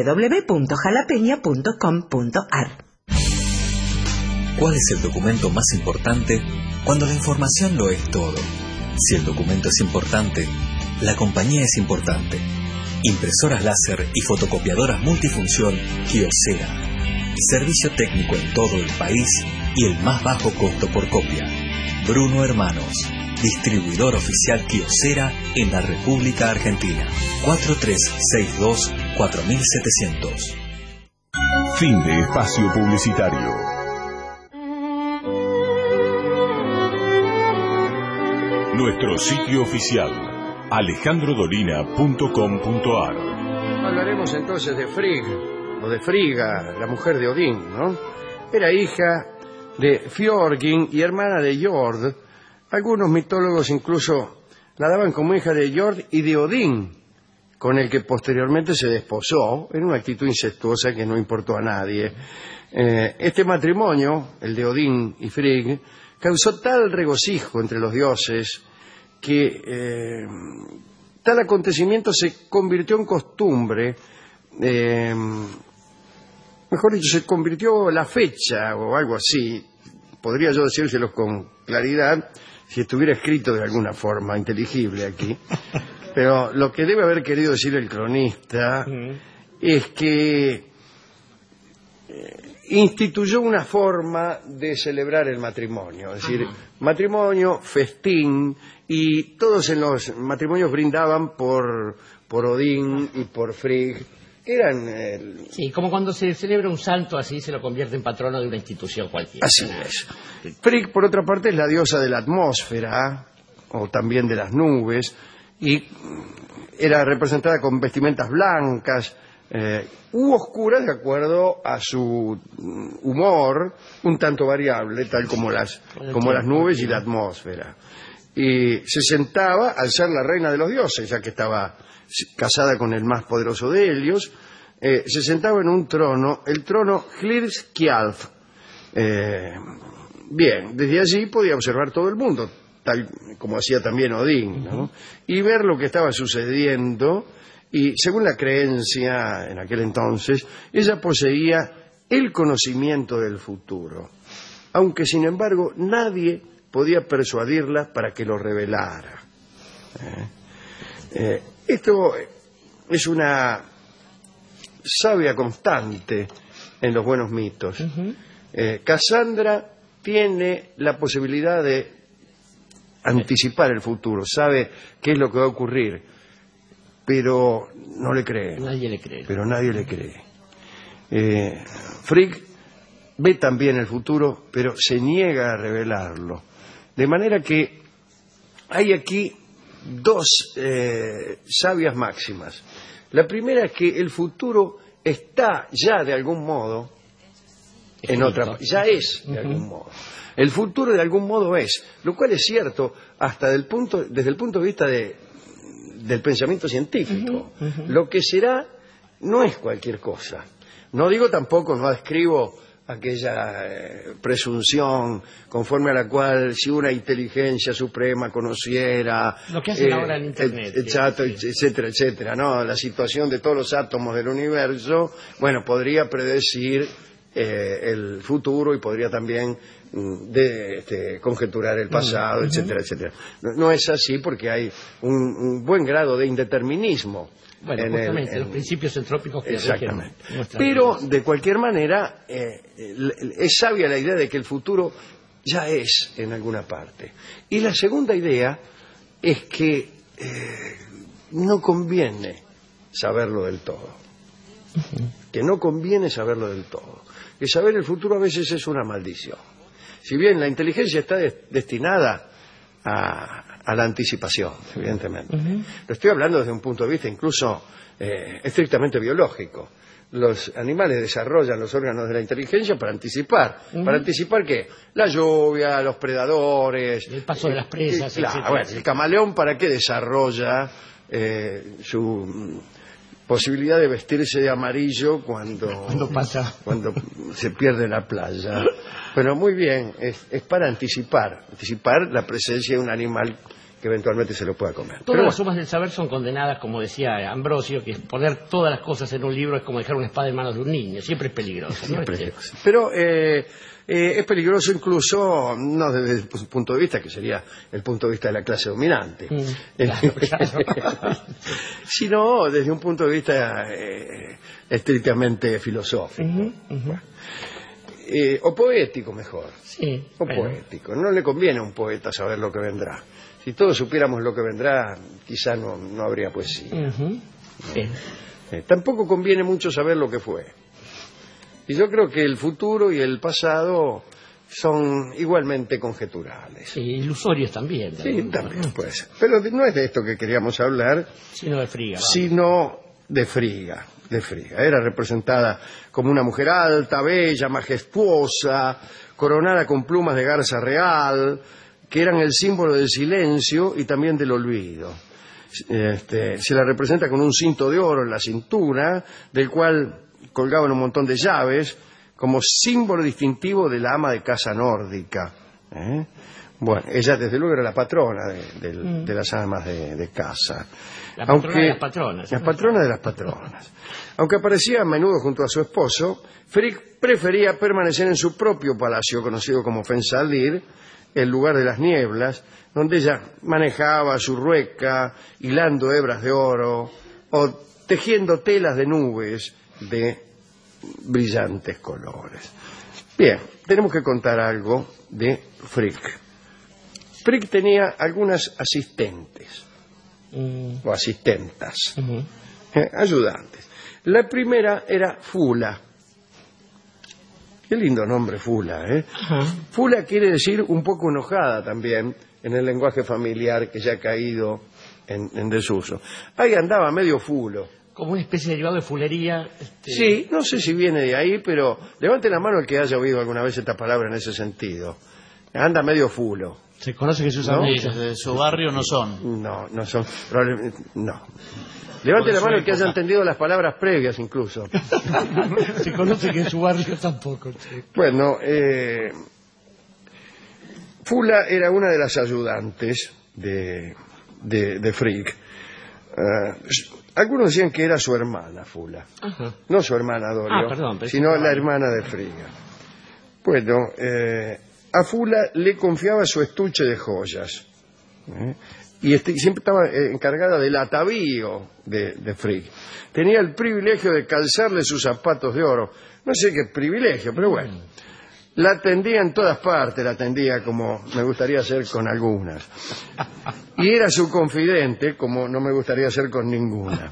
www.jalapeña.com.ar. ¿Cuál es el documento más importante cuando la información lo es todo? Si el documento es importante, la compañía es importante. Impresoras láser y fotocopiadoras multifunción Kyocera. Servicio técnico en todo el país y el más bajo costo por copia. Bruno Hermanos, distribuidor oficial Kyocera en la República Argentina. 4362-4700. Fin de espacio publicitario. Nuestro sitio oficial, alejandrodolina.com.ar. Hablaremos entonces de Frigg, o de Frigga, la mujer de Odín, ¿no? Era hija de Fjörgyn y hermana de Jord. Algunos mitólogos incluso la daban como hija de Jord y de Odín, con el que posteriormente se desposó en una actitud incestuosa que no importó a nadie. Este matrimonio, el de Odín y Frigg, causó tal regocijo entre los dioses que tal acontecimiento se convirtió en costumbre, mejor dicho, se convirtió la fecha o algo así, podría yo decírselos con claridad si estuviera escrito de alguna forma inteligible aquí, pero lo que debe haber querido decir el cronista es que instituyó una forma de celebrar el matrimonio, es decir, matrimonio, festín, y todos en los matrimonios brindaban por Odín y por Frigg. Eran sí, como cuando se celebra un santo, así se lo convierte en patrono de una institución cualquiera. Así es. Frigg, por otra parte, es la diosa de la atmósfera, o también de las nubes, y era representada con vestimentas blancas u oscuras de acuerdo a su humor, un tanto variable, tal como las nubes y la atmósfera. Y se sentaba, al ser la reina de los dioses, ya que estaba casada con el más poderoso de ellos, se sentaba en un trono, el trono Hlidskjalf. Bien, desde allí podía observar todo el mundo, tal como hacía también Odín, ¿no? Y ver lo que estaba sucediendo, y según la creencia en aquel entonces, ella poseía el conocimiento del futuro, aunque sin embargo nadie podía persuadirla para que lo revelara. Esto es una sabia constante en los buenos mitos. Cassandra tiene la posibilidad de anticipar el futuro, sabe qué es lo que va a ocurrir, pero no le cree. Nadie le cree. Pero nadie le cree. Frigg ve también el futuro, pero se niega a revelarlo. De manera que hay aquí dos sabias máximas. La primera es que el futuro está ya de algún modo en otra, ya es de algún modo. El futuro de algún modo es, lo cual es cierto hasta desde el punto de vista del pensamiento científico. Lo que será no es cualquier cosa. No digo tampoco, no describo aquella presunción conforme a la cual si una inteligencia suprema conociera lo que hacen ahora en Internet, etcétera, etcétera, ¿no? La situación de todos los átomos del universo, bueno, podría predecir el futuro y podría también conjeturar el pasado, etcétera, etcétera. No es así porque hay un buen grado de indeterminismo. Bueno, justamente, los principios entrópicos que exactamente. Pero, de cualquier manera, es sabia la idea de que el futuro ya es en alguna parte. Y la segunda idea es que no conviene saberlo del todo. Que no conviene saberlo del todo. Que saber el futuro a veces es una maldición. Si bien la inteligencia está destinada a la anticipación, evidentemente. Lo estoy hablando desde un punto de vista incluso estrictamente biológico. Los animales desarrollan los órganos de la inteligencia para anticipar. ¿Para anticipar qué? La lluvia, los predadores. El paso de las presas, claro, bueno, el camaleón, ¿para qué desarrolla su posibilidad de vestirse de amarillo cuando se pierde en la playa? Pero muy bien, es para anticipar la presencia de un animal que eventualmente se lo pueda comer. Todas las sumas del saber son condenadas, como decía Ambrosio, que poner todas las cosas en un libro es como dejar una espada en manos de un niño, siempre es peligroso. Pero es peligroso incluso, no desde el punto de vista, que sería el punto de vista de la clase dominante, claro. Sino desde un punto de vista estrictamente filosófico. Bueno. o poético mejor. Sí. O poético. No le conviene a un poeta saber lo que vendrá. Si todos supiéramos lo que vendrá, quizá no habría poesía. Tampoco conviene mucho saber lo que fue. Y yo creo que el futuro y el pasado son igualmente conjeturales. Sí, ilusorios también. Sí, también puede ser. Pero no es de esto que queríamos hablar, sino de Friga. Sino de Friga. Era representada como una mujer alta, bella, majestuosa, coronada con plumas de garza real, que eran el símbolo del silencio y también del olvido. Se la representa con un cinto de oro en la cintura, del cual colgaban un montón de llaves, como símbolo distintivo de la ama de casa nórdica. Bueno, ella desde luego era la patrona de las amas de casa. La patrona de las patronas. La patrona de las patronas. Aunque aparecía a menudo junto a su esposo, Frigg prefería permanecer en su propio palacio, conocido como Fensalir, el lugar de las nieblas, donde ella manejaba su rueca, hilando hebras de oro o tejiendo telas de nubes de brillantes colores. Bien, tenemos que contar algo de Frigg. Frigg tenía algunas asistentes o asistentas, ayudantes. La primera era Fula. Qué lindo nombre, Fula, ¿eh? Fula quiere decir un poco enojada también en el lenguaje familiar que ya ha caído en desuso. Ahí andaba medio fulo. Como una especie de derivado de fulería. Sí, no sé si viene de ahí, pero levante la mano el que haya oído alguna vez esta palabra en ese sentido. Anda medio fulo. Se conoce que se usa mucho. De su barrio no son. No son. Probablemente no. Levante la mano el que haya entendido las palabras previas incluso. Se conoce que en su barrio tampoco. Sí. Bueno, Fula era una de las ayudantes de Frigg. Algunos decían que era su hermana, Fula. No su hermana, Dorio, sino la hermana de Frigg. Bueno, a Fula le confiaba su estuche de joyas. Y siempre estaba encargada del atavío de Frigg. Tenía el privilegio de calzarle sus zapatos de oro. No sé qué privilegio, pero bueno. La atendía en todas partes, la atendía como me gustaría hacer con algunas. Y era su confidente, como no me gustaría hacer con ninguna.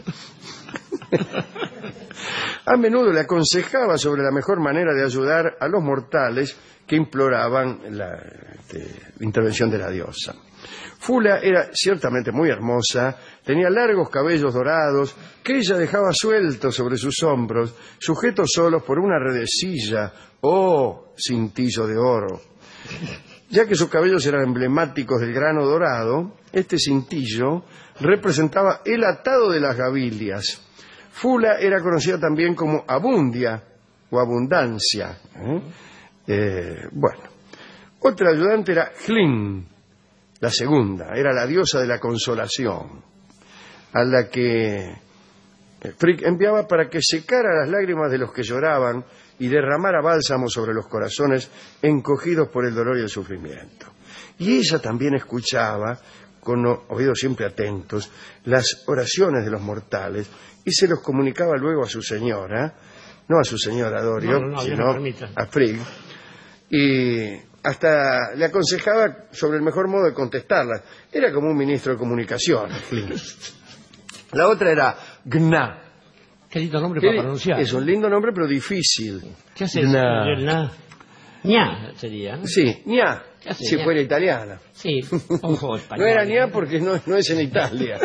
A menudo le aconsejaba sobre la mejor manera de ayudar a los mortales que imploraban la intervención de la diosa. Fula era ciertamente muy hermosa, tenía largos cabellos dorados que ella dejaba sueltos sobre sus hombros, sujetos solos por una redecilla o cintillo de oro. Ya que sus cabellos eran emblemáticos del grano dorado, este cintillo representaba el atado de las gavilias. Fula era conocida también como Abundia o Abundancia. Bueno, otra ayudante era Hlin. La segunda era la diosa de la consolación, a la que Frigg enviaba para que secara las lágrimas de los que lloraban y derramara bálsamo sobre los corazones encogidos por el dolor y el sufrimiento. Y ella también escuchaba, con oídos siempre atentos, las oraciones de los mortales y se los comunicaba luego a su señora, no a su señora Dorio, sino a Frigg, y hasta le aconsejaba sobre el mejor modo de contestarla. Era como un ministro de comunicaciones. La otra era Gna. Qué lindo nombre para pronunciar. Es un lindo nombre, pero difícil. ¿Qué hace Gna? Ña sería, ¿no? Sí, Ña, si fuera italiana. Sí, ojo, no era Ña porque no es en Italia.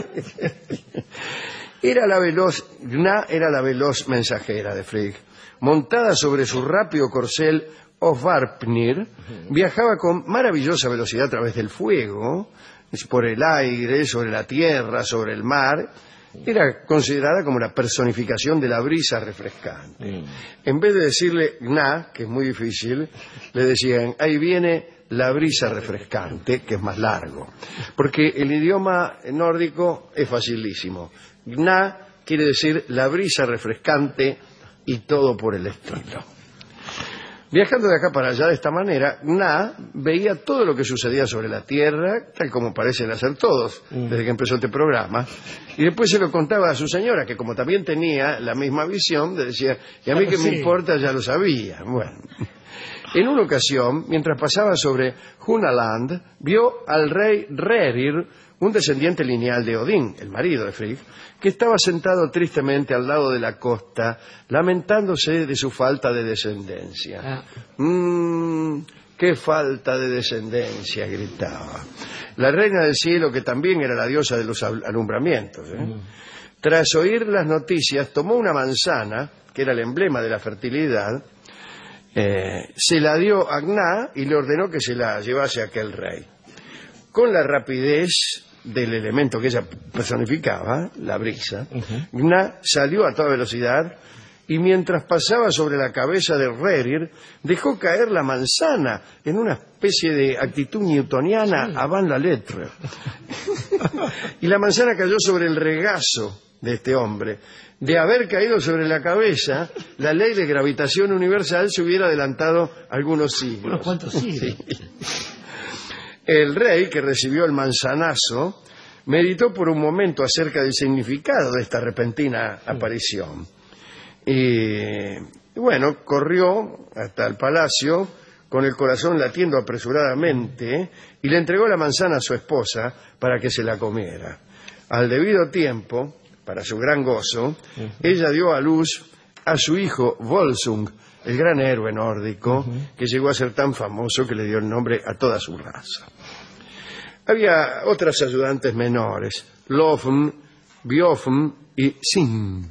Gna era la veloz mensajera de Frigg. Montada sobre su rápido corcel Ofvarpnir, viajaba con maravillosa velocidad a través del fuego, por el aire, sobre la tierra, sobre el mar. Era considerada como la personificación de la brisa refrescante. En vez de decirle Gna, que es muy difícil, le decían, ahí viene la brisa refrescante, que es más largo. Porque el idioma nórdico es facilísimo. Gna quiere decir la brisa refrescante y todo por el estilo. Viajando de acá para allá de esta manera, Gna veía todo lo que sucedía sobre la Tierra, tal como parecen hacer todos desde que empezó este programa, y después se lo contaba a su señora, que como también tenía la misma visión, le decía, y a mí que me importa, ya lo sabía. Bueno, En una ocasión, mientras pasaba sobre Hunaland, vio al rey Rerir, un descendiente lineal de Odín, el marido de Frigg, que estaba sentado tristemente al lado de la costa, lamentándose de su falta de descendencia. ¡Qué falta de descendencia!, gritaba. La reina del cielo, que también era la diosa de los alumbramientos, tras oír las noticias, tomó una manzana, que era el emblema de la fertilidad, se la dio a Gná y le ordenó que se la llevase a aquel rey. Con la rapidez del elemento que ella personificaba, la brisa, Gná salió a toda velocidad y mientras pasaba sobre la cabeza de Rerir, dejó caer la manzana en una especie de actitud newtoniana avant la lettre. Y la manzana cayó sobre el regazo de este hombre. De haber caído sobre la cabeza, la ley de gravitación universal se hubiera adelantado algunos siglos. ¿Unos cuantos siglos? Sí. El rey, que recibió el manzanazo, meditó por un momento acerca del significado de esta repentina aparición. Y bueno, corrió hasta el palacio con el corazón latiendo apresuradamente y le entregó la manzana a su esposa para que se la comiera. Al debido tiempo, para su gran gozo, ella dio a luz a su hijo Volsung, el gran héroe nórdico, que llegó a ser tan famoso que le dio el nombre a toda su raza. Había otras ayudantes menores, Lofn, Biofn y Sin.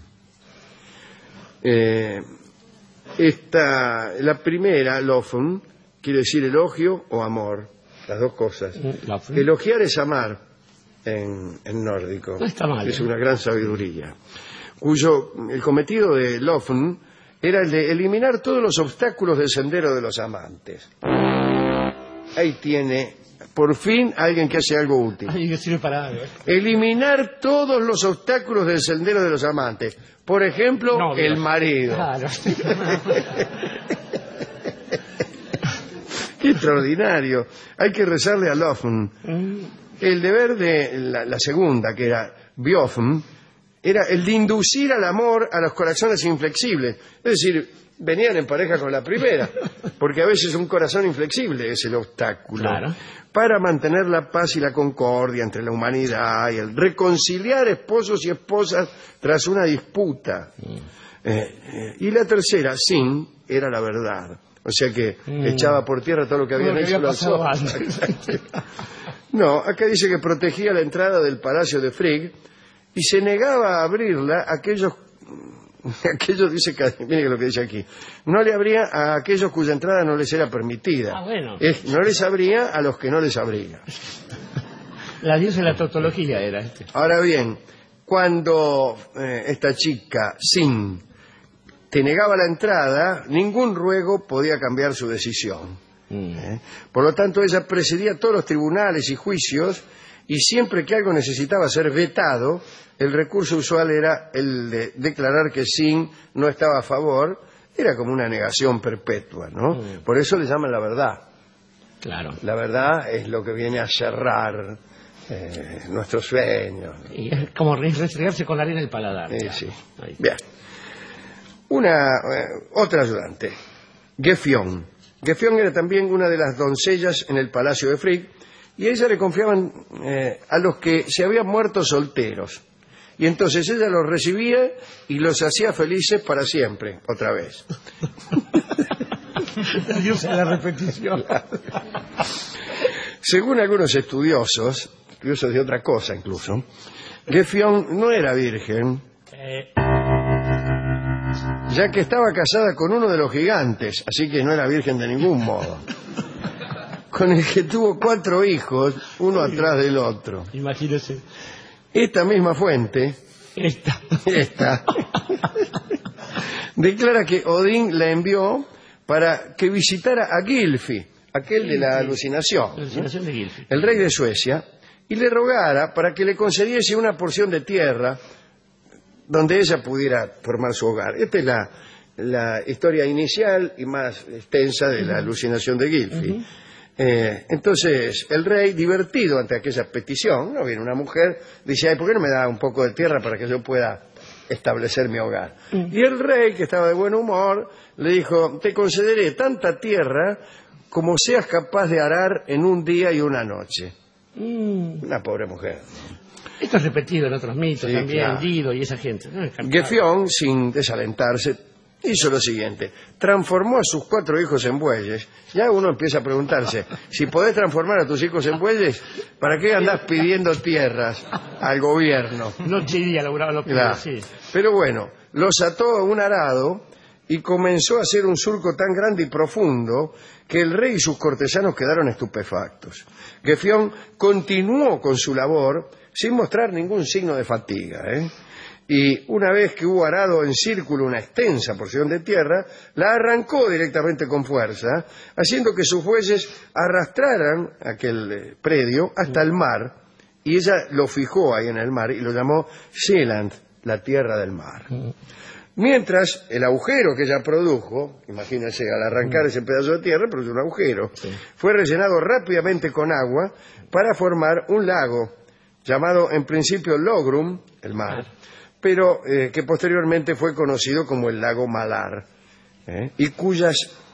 La primera, Lofn, quiere decir elogio o amor, las dos cosas. Elogiar es amar en nórdico. No está mal, es una gran sabiduría. El cometido de Lofn era el de eliminar todos los obstáculos del sendero de los amantes. Ahí tiene, por fin, alguien que hace algo útil. Alguien que sirve para algo. Eliminar todos los obstáculos del sendero de los amantes. Por ejemplo, el marido. Claro. Qué extraordinario. Hay que rezarle a Lofn. El deber de la segunda, que era Biofn, era el de inducir al amor a los corazones inflexibles. Es decir, venían en pareja con la primera, porque a veces un corazón inflexible es el obstáculo. Claro. Para mantener la paz y la concordia entre la humanidad y el reconciliar esposos y esposas tras una disputa. Y la tercera, Sin, era la verdad. O sea que echaba por tierra todo lo que habían hecho los otros. No, acá dice que protegía la entrada del palacio de Frigg y se negaba a abrirla a aquellos dice que, mire lo que dice aquí, no le abría a aquellos cuya entrada no les era permitida. Bueno. No les abría a los que no les abría. La diosa de la tautología era este. Ahora bien, cuando esta chica, Sin, te negaba la entrada, ningún ruego podía cambiar su decisión. Por lo tanto, ella presidía todos los tribunales y juicios, y siempre que algo necesitaba ser vetado, el recurso usual era el de declarar que Sin no estaba a favor. Era como una negación perpetua, ¿no? Por eso le llaman la verdad. Claro. La verdad es lo que viene a cerrar nuestros sueños. Y es como restregarse con la arena del paladar. Sí. Bien. Otra ayudante, Gefjon. Gefjon era también una de las doncellas en el palacio de Frigg, y a ella le confiaban a los que se habían muerto solteros. Y entonces ella los recibía y los hacía felices para siempre, otra vez. La diosa de la repetición. Según algunos estudiosos de otra cosa incluso, Gefjon no era virgen, ya que estaba casada con uno de los gigantes, así que no era virgen de ningún modo, con el que tuvo 4 hijos, uno atrás del otro. Imagínese. Esta misma fuente, esta declara que Odín la envió para que visitara a Gylfi, aquel de la alucinación, La alucinación de Gylfi. el rey de Suecia, y le rogara para que le concediese una porción de tierra donde ella pudiera formar su hogar. Esta es la historia inicial y más extensa de la alucinación de Gylfi. Entonces, el rey, divertido ante aquella petición, ¿no? Viene una mujer, dice, ay, ¿por qué no me da un poco de tierra para que yo pueda establecer mi hogar. Y el rey, que estaba de buen humor, le dijo, te concederé tanta tierra como seas capaz de arar en un día y una noche. Una pobre mujer. Esto es repetido en otros mitos, Sí, también, claro. Dido y esa gente. Gefión, sin desalentarse, hizo lo siguiente. Transformó a sus 4 hijos en bueyes. Ya uno empieza a preguntarse, si podés transformar a tus hijos en bueyes, ¿para qué andás pidiendo tierras al gobierno? Noche y día laburaba los Claro. pibes, sí. Pero bueno, los ató a un arado y comenzó a hacer un surco tan grande y profundo que el rey y sus cortesanos quedaron estupefactos. Gefión continuó con su labor sin mostrar ningún signo de fatiga, Y una vez que hubo arado en círculo una extensa porción de tierra, la arrancó directamente con fuerza, haciendo que sus bueyes arrastraran aquel predio hasta el mar, y ella lo fijó ahí en el mar y lo llamó Sealand, la tierra del mar. Mientras el agujero que ella produjo, imagínense, al arrancar ese pedazo de tierra, produjo un agujero, fue rellenado rápidamente con agua para formar un lago, llamado en principio Logrum, el mar, pero que posteriormente fue conocido como el lago Malar, y cuyo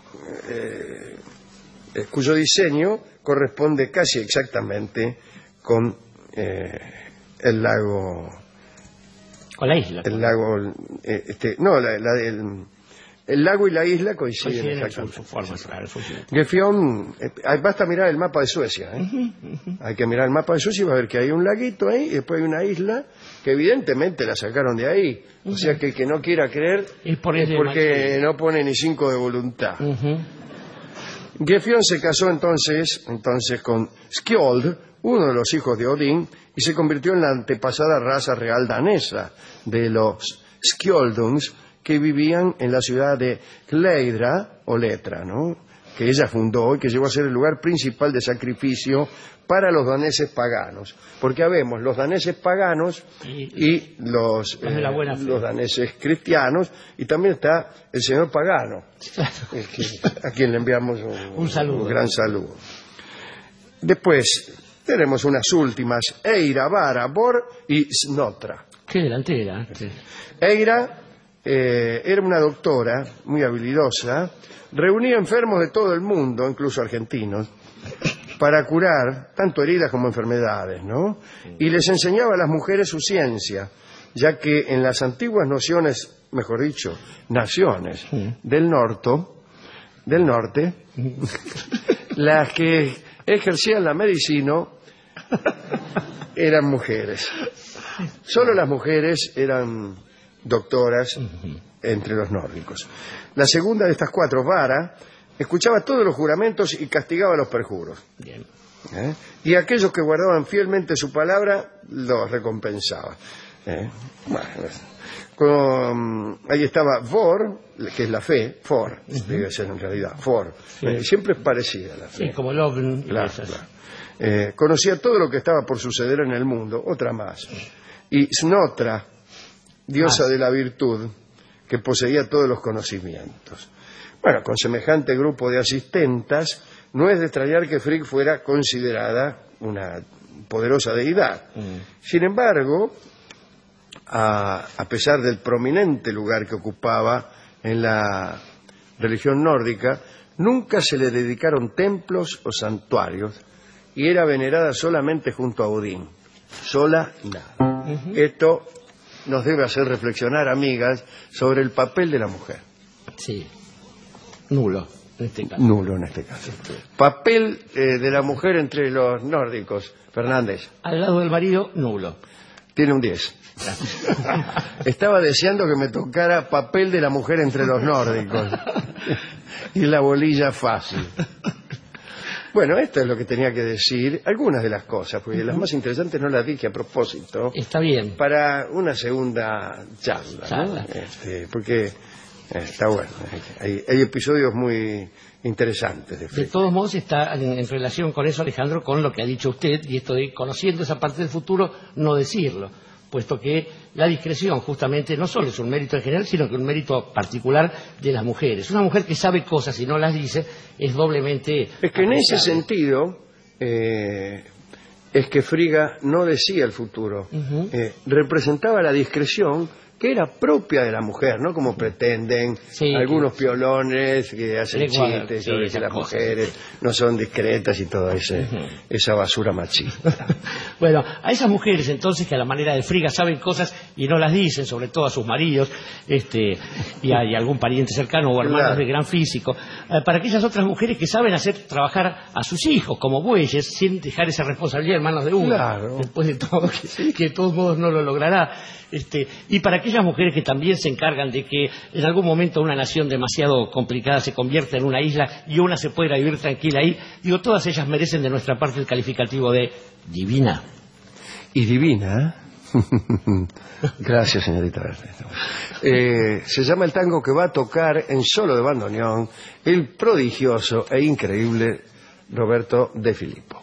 diseño corresponde casi exactamente con el lago... Con la isla. El lago... el lago y la isla coinciden Coinciden en exactamente. su forma, claro, Gefión, basta mirar el mapa de Suecia. Hay que mirar el mapa de Suecia y va a ver que hay un laguito ahí y después hay una isla que evidentemente la sacaron de ahí. O sea que el que no quiera creer es porque no pone ni 5 de voluntad. Gefión se casó entonces con Skjold, uno de los hijos de Odín, y se convirtió en la antepasada raza real danesa de los Skjolduns, que vivían en la ciudad de Leidra, o Letra, ¿no? Que ella fundó y que llegó a ser el lugar principal de sacrificio para los daneses paganos. Porque habemos los daneses paganos y los daneses cristianos, y también está el señor pagano, a quien le enviamos un gran saludo. Después tenemos unas últimas, Eira, Vara, Bor y Snotra. Qué delantera. Eira era una doctora muy habilidosa, reunía enfermos de todo el mundo, incluso argentinos, para curar tanto heridas como enfermedades, ¿no? Y les enseñaba a las mujeres su ciencia, ya que en las antiguas naciones del norte, las que ejercían la medicina eran mujeres. Solo las mujeres eran doctoras entre los nórdicos. La segunda de estas 4, Vara, escuchaba todos los juramentos y castigaba los perjuros. Bien. Y aquellos que guardaban fielmente su palabra los recompensaba. Ahí estaba Vor, que es la fe, For, debe ser en realidad, For. Siempre es parecida a la fe. Sí, como Logn. Claro. Conocía todo lo que estaba por suceder en el mundo, otra más. Y Snotra, diosa de la virtud, que poseía todos los conocimientos. Bueno, con semejante grupo de asistentas, no es de extrañar que Frigg fuera considerada una poderosa deidad. Sin embargo, a pesar del prominente lugar que ocupaba en la religión nórdica, nunca se le dedicaron templos o santuarios y era venerada solamente junto a Odín. Sola, nada. Esto nos debe hacer reflexionar, amigas, sobre el papel de la mujer. Sí. Nulo, en este caso. Nulo en este caso. Papel de la mujer entre los nórdicos, Fernández. Al lado del marido, nulo. Tiene un 10. Estaba deseando que me tocara papel de la mujer entre los nórdicos. Y la bolilla fácil. Bueno, esto es lo que tenía que decir. Algunas de las cosas, porque las más interesantes no las dije a propósito. Está bien. Para una segunda charla, ¿no? Porque está bueno. Hay episodios muy interesantes de Frigg. De todos modos está en relación con eso, Alejandro, con lo que ha dicho usted, y esto de conociendo esa parte del futuro, no decirlo, puesto que la discreción justamente no solo es un mérito en general, sino que un mérito particular de las mujeres. Una mujer que sabe cosas y no las dice es doblemente... Es que en ese sentido es que Frigga no decía el futuro. Representaba la discreción que era propia de la mujer, no como pretenden algunos piolones que hacen chistes sobre que las mujeres no son discretas y toda esa basura machista. Bueno, a esas mujeres entonces que a la manera de Friga saben cosas y no las dicen, sobre todo a sus maridos y a algún pariente cercano o hermanos de gran físico, para aquellas otras mujeres que saben hacer trabajar a sus hijos como bueyes sin dejar esa responsabilidad en manos de uno, después de todo, que de todos modos no lo logrará. Y para aquellas mujeres que también se encargan de que en algún momento una nación demasiado complicada se convierta en una isla y una se pueda vivir tranquila ahí, digo, todas ellas merecen de nuestra parte el calificativo de divina. Y divina, gracias, señorita. Se llama el tango que va a tocar en solo de bandoneón el prodigioso e increíble Roberto De Filippo.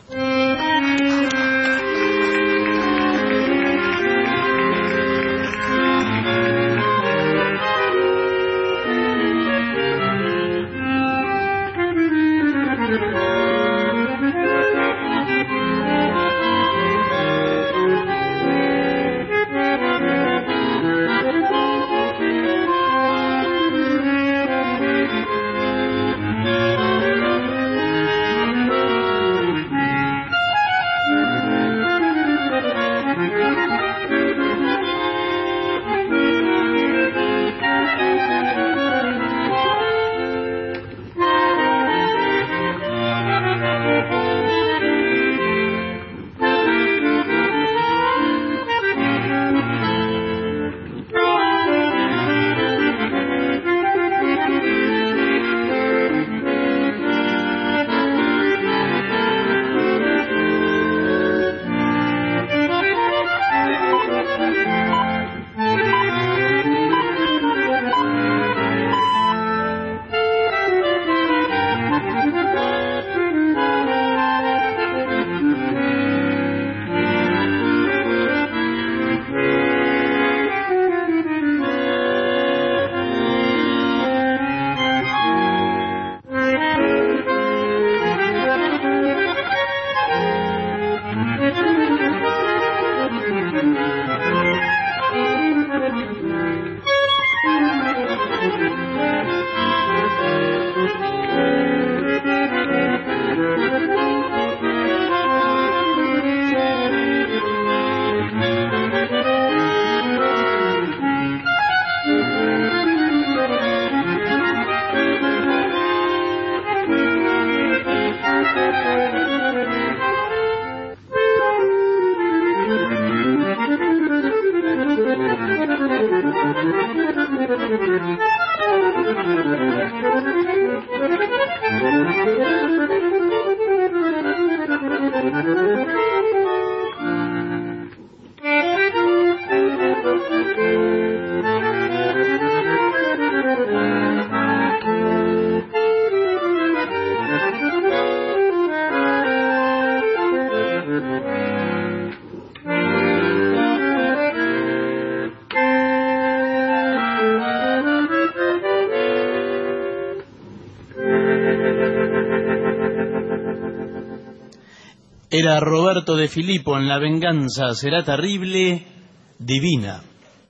Era Roberto De Filippo en La venganza será terrible, divina.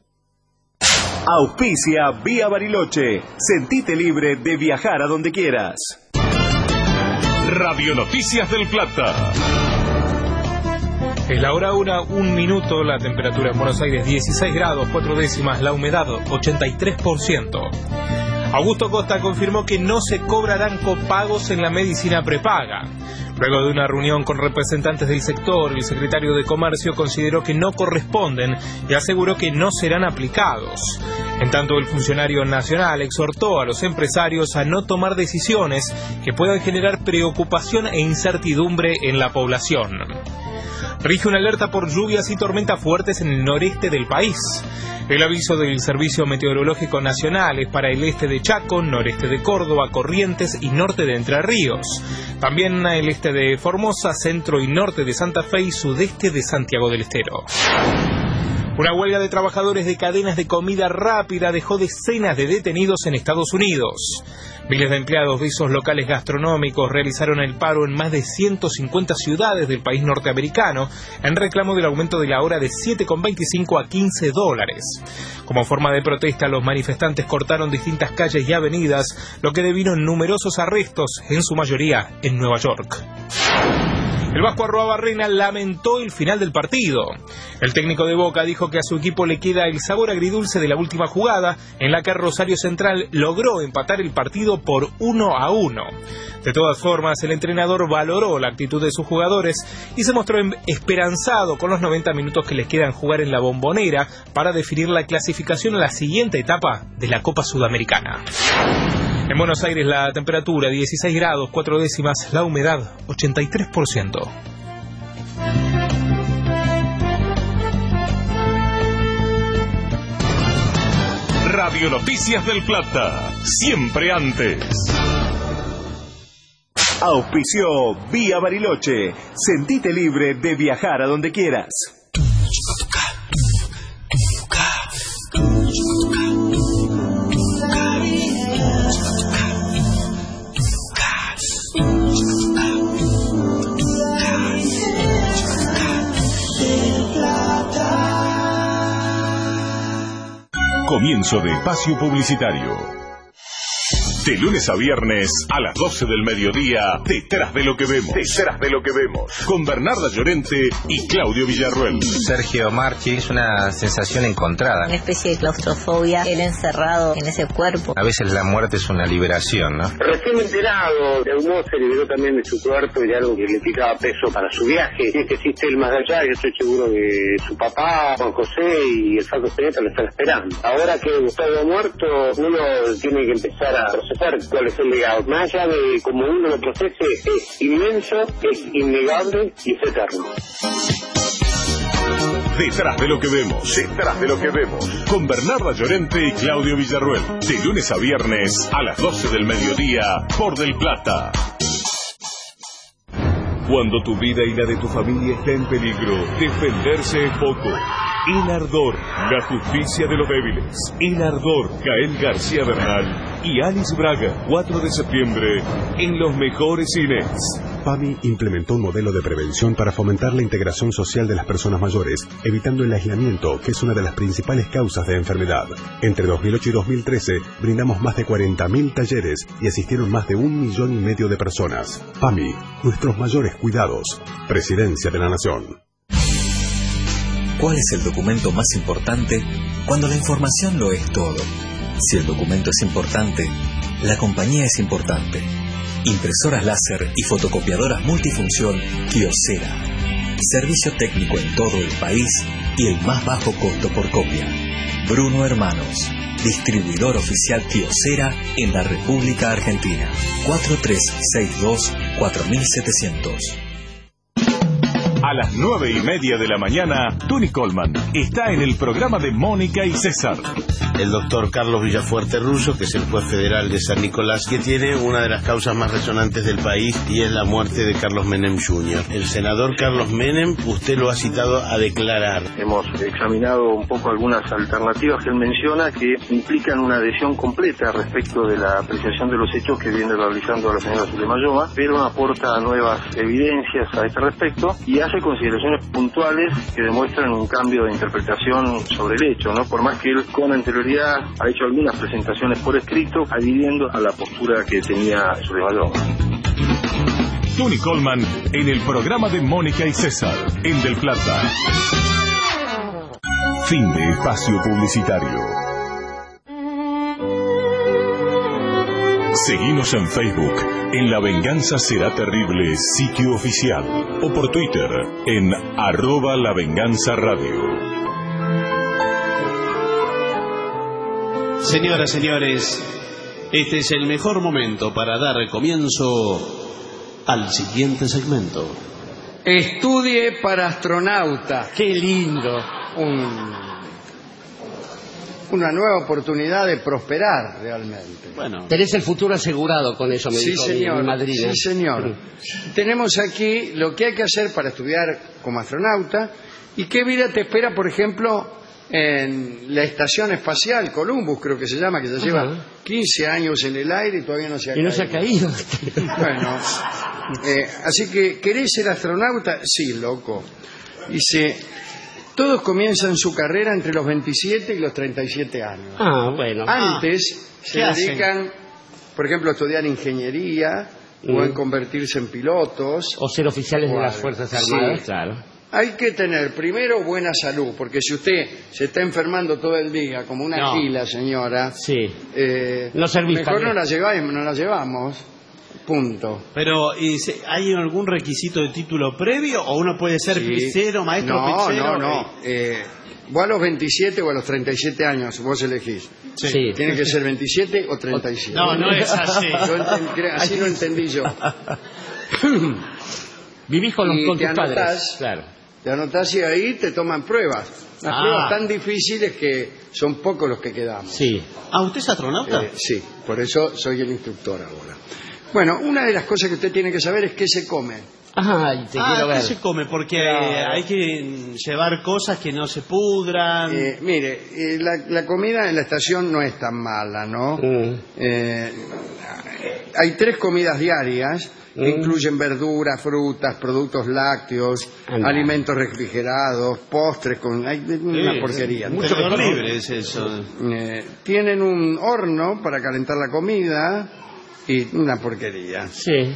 Auspicia Vía Bariloche. Sentite libre de viajar a donde quieras. Radio Noticias del Plata. Es la hora 1:01, la temperatura en Buenos Aires 16 grados, 4 décimas, la humedad 83%. Augusto Costa confirmó que no se cobrarán copagos en la medicina prepaga. Luego de una reunión con representantes del sector, el secretario de Comercio consideró que no corresponden y aseguró que no serán aplicados. En tanto, el funcionario nacional exhortó a los empresarios a no tomar decisiones que puedan generar preocupación e incertidumbre en la población. Rige una alerta por lluvias y tormentas fuertes en el noreste del país. El aviso del Servicio Meteorológico Nacional es para el este de Chaco, noreste de Córdoba, Corrientes y norte de Entre Ríos. También el este de Formosa, centro y norte de Santa Fe y sudeste de Santiago del Estero. Una huelga de trabajadores de cadenas de comida rápida dejó decenas de detenidos en Estados Unidos. Miles de empleados de esos locales gastronómicos realizaron el paro en más de 150 ciudades del país norteamericano en reclamo del aumento de la hora de $7,25 a $15. Como forma de protesta, los manifestantes cortaron distintas calles y avenidas, lo que devino en numerosos arrestos, en su mayoría en Nueva York. El vasco Arruabarrena lamentó el final del partido. El técnico de Boca dijo que a su equipo le queda el sabor agridulce de la última jugada, en la que Rosario Central logró empatar el partido por 1-1. De todas formas, el entrenador valoró la actitud de sus jugadores y se mostró esperanzado con los 90 minutos que les quedan jugar en la Bombonera para definir la clasificación a la siguiente etapa de la Copa Sudamericana. En Buenos Aires la temperatura 16 grados 4 décimas, la humedad 83%. Radio Noticias del Plata, siempre antes. Auspició Vía Bariloche. Sentite libre de viajar a donde quieras. Comienzo de espacio publicitario. De lunes a viernes a las 12 del mediodía, Detrás de lo que vemos. Detrás de lo que vemos. Con Bernarda Llorente y Claudio Villarruel. Sergio Marchi, es una sensación encontrada. Una especie de claustrofobia, él encerrado en ese cuerpo. A veces la muerte es una liberación, ¿no? Recién enterado, de algún modo se liberó también de su cuerpo y de algo que le picaba peso para su viaje. Y es que existe el más allá, yo estoy seguro que su papá, Juan José y el Flaco Spinetta lo están esperando. Ahora que Gustavo ha muerto, uno tiene que empezar a procesar cuál es el legado. Más allá de cómo uno lo procese, es inmenso, es innegable y es eterno. Detrás de lo que vemos. Detrás de lo que vemos. Con Bernarda Llorente y Claudio Villarruel. De lunes a viernes a las 12 del mediodía por Del Plata. Cuando tu vida y la de tu familia está en peligro, defenderse es poco. El Ardor, la justicia de los débiles. El Ardor, Gael García Bernal y Alice Braga, 4 de septiembre, en los mejores cines. PAMI implementó un modelo de prevención para fomentar la integración social de las personas mayores, evitando el aislamiento, que es una de las principales causas de enfermedad. Entre 2008 y 2013, brindamos más de 40.000 talleres y asistieron más de 1,5 millones de personas. PAMI, nuestros mayores cuidados. Presidencia de la Nación. ¿Cuál es el documento más importante cuando la información lo es todo? Si el documento es importante, la compañía es importante. Impresoras láser y fotocopiadoras multifunción Kyocera. Servicio técnico en todo el país y el más bajo costo por copia. Bruno Hermanos, distribuidor oficial Kyocera en la República Argentina. 4362-4700. A las 9:30 de la mañana, Tony Coleman está en el programa de Mónica y César. El doctor Carlos Villafuerte Russo, que es el juez federal de San Nicolás, que tiene una de las causas más resonantes del país y es la muerte de Carlos Menem Jr. El senador Carlos Menem, usted lo ha citado a declarar. Hemos examinado un poco algunas alternativas que él menciona que implican una adhesión completa respecto de la apreciación de los hechos que viene realizando la señora Sotomayor, pero aporta nuevas evidencias a este respecto y hace consideraciones puntuales que demuestran un cambio de interpretación sobre el hecho, ¿no? Por más que él con anterioridad ha hecho algunas presentaciones por escrito, adhiriendo a la postura que tenía Sotomayor. Tony Coleman en el programa de Mónica y César, en Del Plata. Fin de espacio publicitario. Seguinos en Facebook, en La Venganza Será Terrible, sitio oficial, o por Twitter, en @lavenganzaradio. Señoras, señores, este es el mejor momento para dar comienzo al siguiente segmento. Estudie para astronauta. ¡Qué lindo! Una nueva oportunidad de prosperar realmente. Bueno, tenés el futuro asegurado con eso, me dijo mi madrina. Sí, señor. Tenemos aquí lo que hay que hacer para estudiar como astronauta y qué vida te espera, por ejemplo, en la estación espacial Columbus, creo que se llama, que ya lleva 15 años en el aire y todavía no se ha caído. Y no se ha caído. Bueno, así que, ¿querés ser astronauta? Sí, loco. Dice, todos comienzan su carrera entre los 27 y los 37 años. Bueno. Antes se dedican, por ejemplo, a estudiar ingeniería o en convertirse en pilotos. O ser oficiales de las Fuerzas Armadas, Sí. claro. Hay que tener primero buena salud, porque si usted se está enfermando todo el día como una gila, señora, no servís mejor también. no la llevamos. Punto. Pero ¿hay algún requisito de título previo o uno puede ser pizzero, maestro pizzero? No. Vos a los 27 o a los 37 años, vos elegís. Sí. Tiene que ser 27 o 37. No es así. Así lo entendí yo. Vivís con tus te padres. anotás, Claro. te anotás y ahí te toman pruebas. Unas pruebas tan difíciles que son pocos los que quedamos. Sí. ¿Usted es astronauta? Sí, por eso soy el instructor ahora. Bueno, una de las cosas que usted tiene que saber es qué se come. ¿Qué se come? Porque hay que llevar cosas que no se pudran. Mire, la comida en la estación no es tan mala, ¿no? Hay 3 comidas diarias que incluyen verduras, frutas, productos lácteos, alimentos refrigerados, postres, hay una porquería. Mucho libre es eso. Tienen un horno para calentar la comida y una porquería. Sí.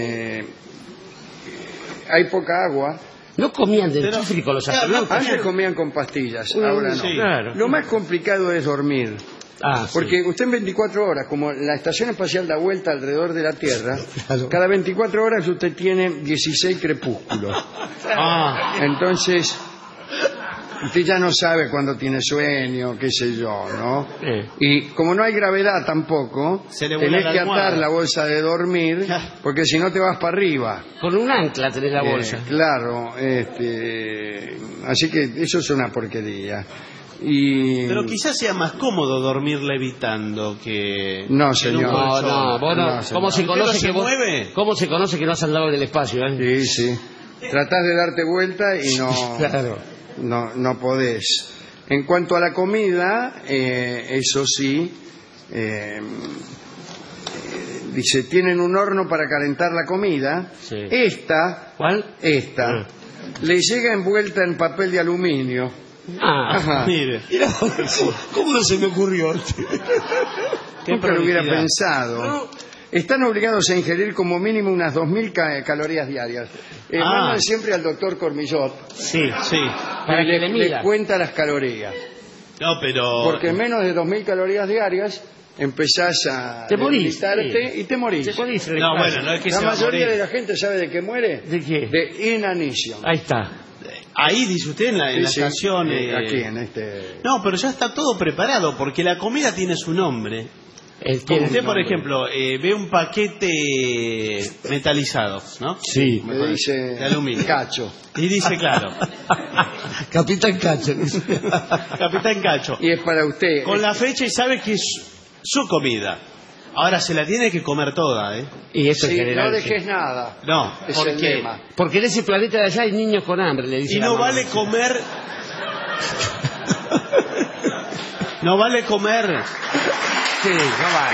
Hay poca agua. No comían dentífrico los astronautas. Antes comían con pastillas, ahora no. Sí, claro. Lo más complicado es dormir. Porque usted en 24 horas, como la estación espacial da vuelta alrededor de la Tierra, cada 24 horas usted tiene 16 crepúsculos. Entonces, usted ya no sabe cuándo tiene sueño, qué sé yo, ¿no? Y como no hay gravedad tampoco, tenés que atar la bolsa de dormir, porque si no te vas para arriba. Con un ancla tenés la bolsa. Claro, así que eso es una porquería. Pero quizás sea más cómodo dormir levitando que... No, señor. ¿Cómo se conoce que vos... mueve? ¿Cómo se conoce que no has andado en el espacio? Sí. Tratás de darte vuelta y no... Claro. No podés. En cuanto a la comida, eso sí, dice, tienen un horno para calentar la comida. Sí. ¿Cuál? Esta. Le llega envuelta en papel de aluminio. Mire. ¿Cómo no se me ocurrió? Nunca lo hubiera pensado. Están obligados a ingerir como mínimo unas 2.000 calorías diarias. Mandan siempre al doctor Cormillot. Sí. Para que le cuenta las calorías. No, pero... Porque menos de 2.000 calorías diarias empezás a debilitarte y te morís. No, bueno, no es que la se va a mayoría morir. de la gente sabe de qué muere. ¿De qué? De inanición. Ahí está. Ahí dice usted en la estación... aquí en este... No, pero ya está todo preparado, porque la comida tiene su nombre. Usted, por ejemplo, ve un paquete metalizado, ¿no? Sí. Me dice de aluminio. Cacho. Y dice, claro. Capitán Cacho. Capitán Cacho. Y es para usted. Con la fecha y sabe que es su comida. Ahora se la tiene que comer toda, ¿eh? Y eso Sí, en general. no dejes nada. No, Es ¿por el qué? lema. Porque en ese planeta de allá hay niños con hambre, le dice Y la no mamá. vale comer... No vale comer... Sí, no vale.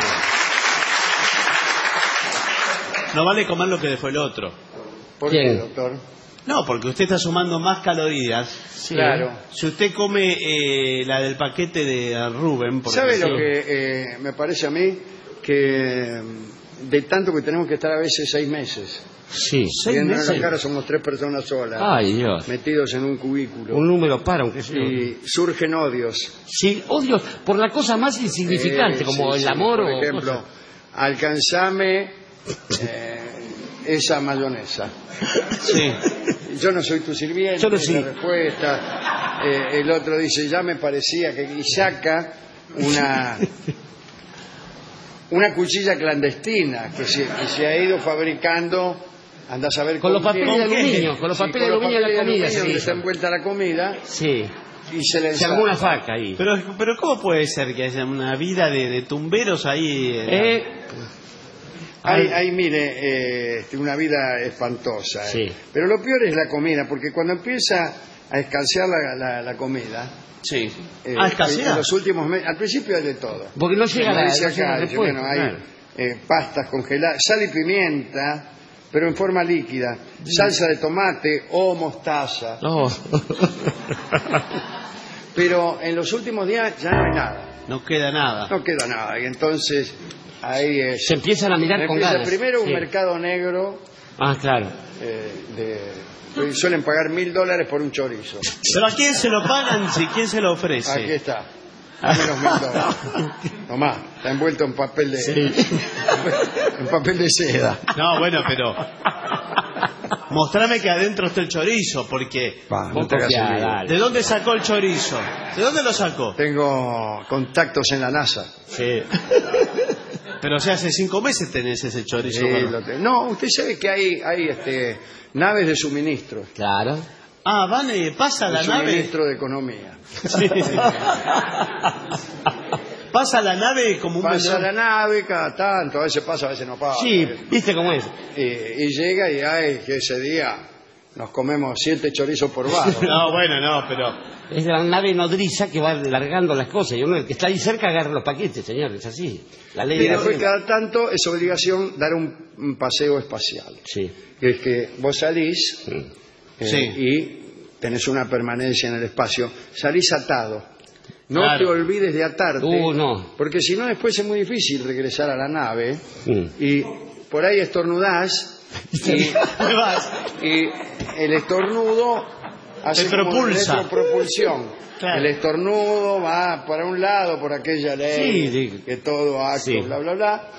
No vale comer lo que dejó el otro. ¿Por Bien. qué, doctor? No, porque usted está sumando más calorías. Sí. Claro. Si usted come la del paquete de Rubén... por ¿Sabe ejemplo, lo que me parece a mí? Que de tanto que tenemos que estar a veces 6 meses. Sí. Viendo en la cara somos 3 personas solas. Ay, Dios. Metidos en un cubículo. Un número para, aunque sea. Y surgen odios. Sí, odios por la cosa más insignificante, como Sí, el amor por o ejemplo, cosas. alcanzame esa mayonesa. Sí. Yo no soy tu sirviente. Yo no soy. La respuesta. El otro dice, ya me parecía que... Y saca una cuchilla clandestina que se ha ido fabricando, anda a saber Con los quién. papeles de aluminio, con los papeles de aluminio en la comida. Donde Sí. está envuelta la comida Sí. y se le Se armó una faca ahí. Pero ¿cómo puede ser que haya una vida de tumberos ahí? Hay, mire, una vida espantosa. Sí. Pero lo peor es la comida, porque cuando empieza a escasear la comida. Sí. En los últimos meses, al principio hay de todo. Porque no llega la dice acá, dice, bueno, hay pastas congeladas, sal y pimienta, pero en forma líquida, salsa de tomate o mostaza. No. Pero en los últimos días ya no hay nada. No queda nada. No queda nada. Y entonces ahí se empiezan a mirar con ganas. Primero un mercado negro. Claro. Suelen pagar $1.000 por un chorizo. ¿Pero a quién se lo pagan? ¿Quién se lo ofrece? Aquí está. Dame los $1.000. Tomá, está envuelto en papel de en papel de seda. No, bueno, pero mostrame que adentro está el chorizo, porque ¿de dónde sacó el chorizo? ¿De dónde lo sacó? Tengo contactos en la NASA. Sí. Pero o sea, hace 5 meses tenés ese chorizo. Sí, no, usted sabe que hay naves de suministro. Claro. Pasa la nave. Suministro de Economía. Sí. Pasa la nave como un Pasa la nave cada tanto, a veces pasa, a veces no pasa. Sí, viste cómo es. Y llega y hay que ese día nos comemos 7 chorizos por bar. No, bueno, no, pero es la nave nodriza que va largando las cosas y uno, el que está ahí cerca, agarra los paquetes, señor, es así. La ley y después cada tanto es obligación dar un paseo espacial. Sí. Que es que vos salís y tenés una permanencia en el espacio, salís atado. No te olvides de atarte, no. Porque si no después es muy difícil regresar a la nave y por ahí estornudás y el estornudo hace como retropropulsión. Claro. El estornudo va para un lado por aquella ley que todo acto, bla, bla, bla,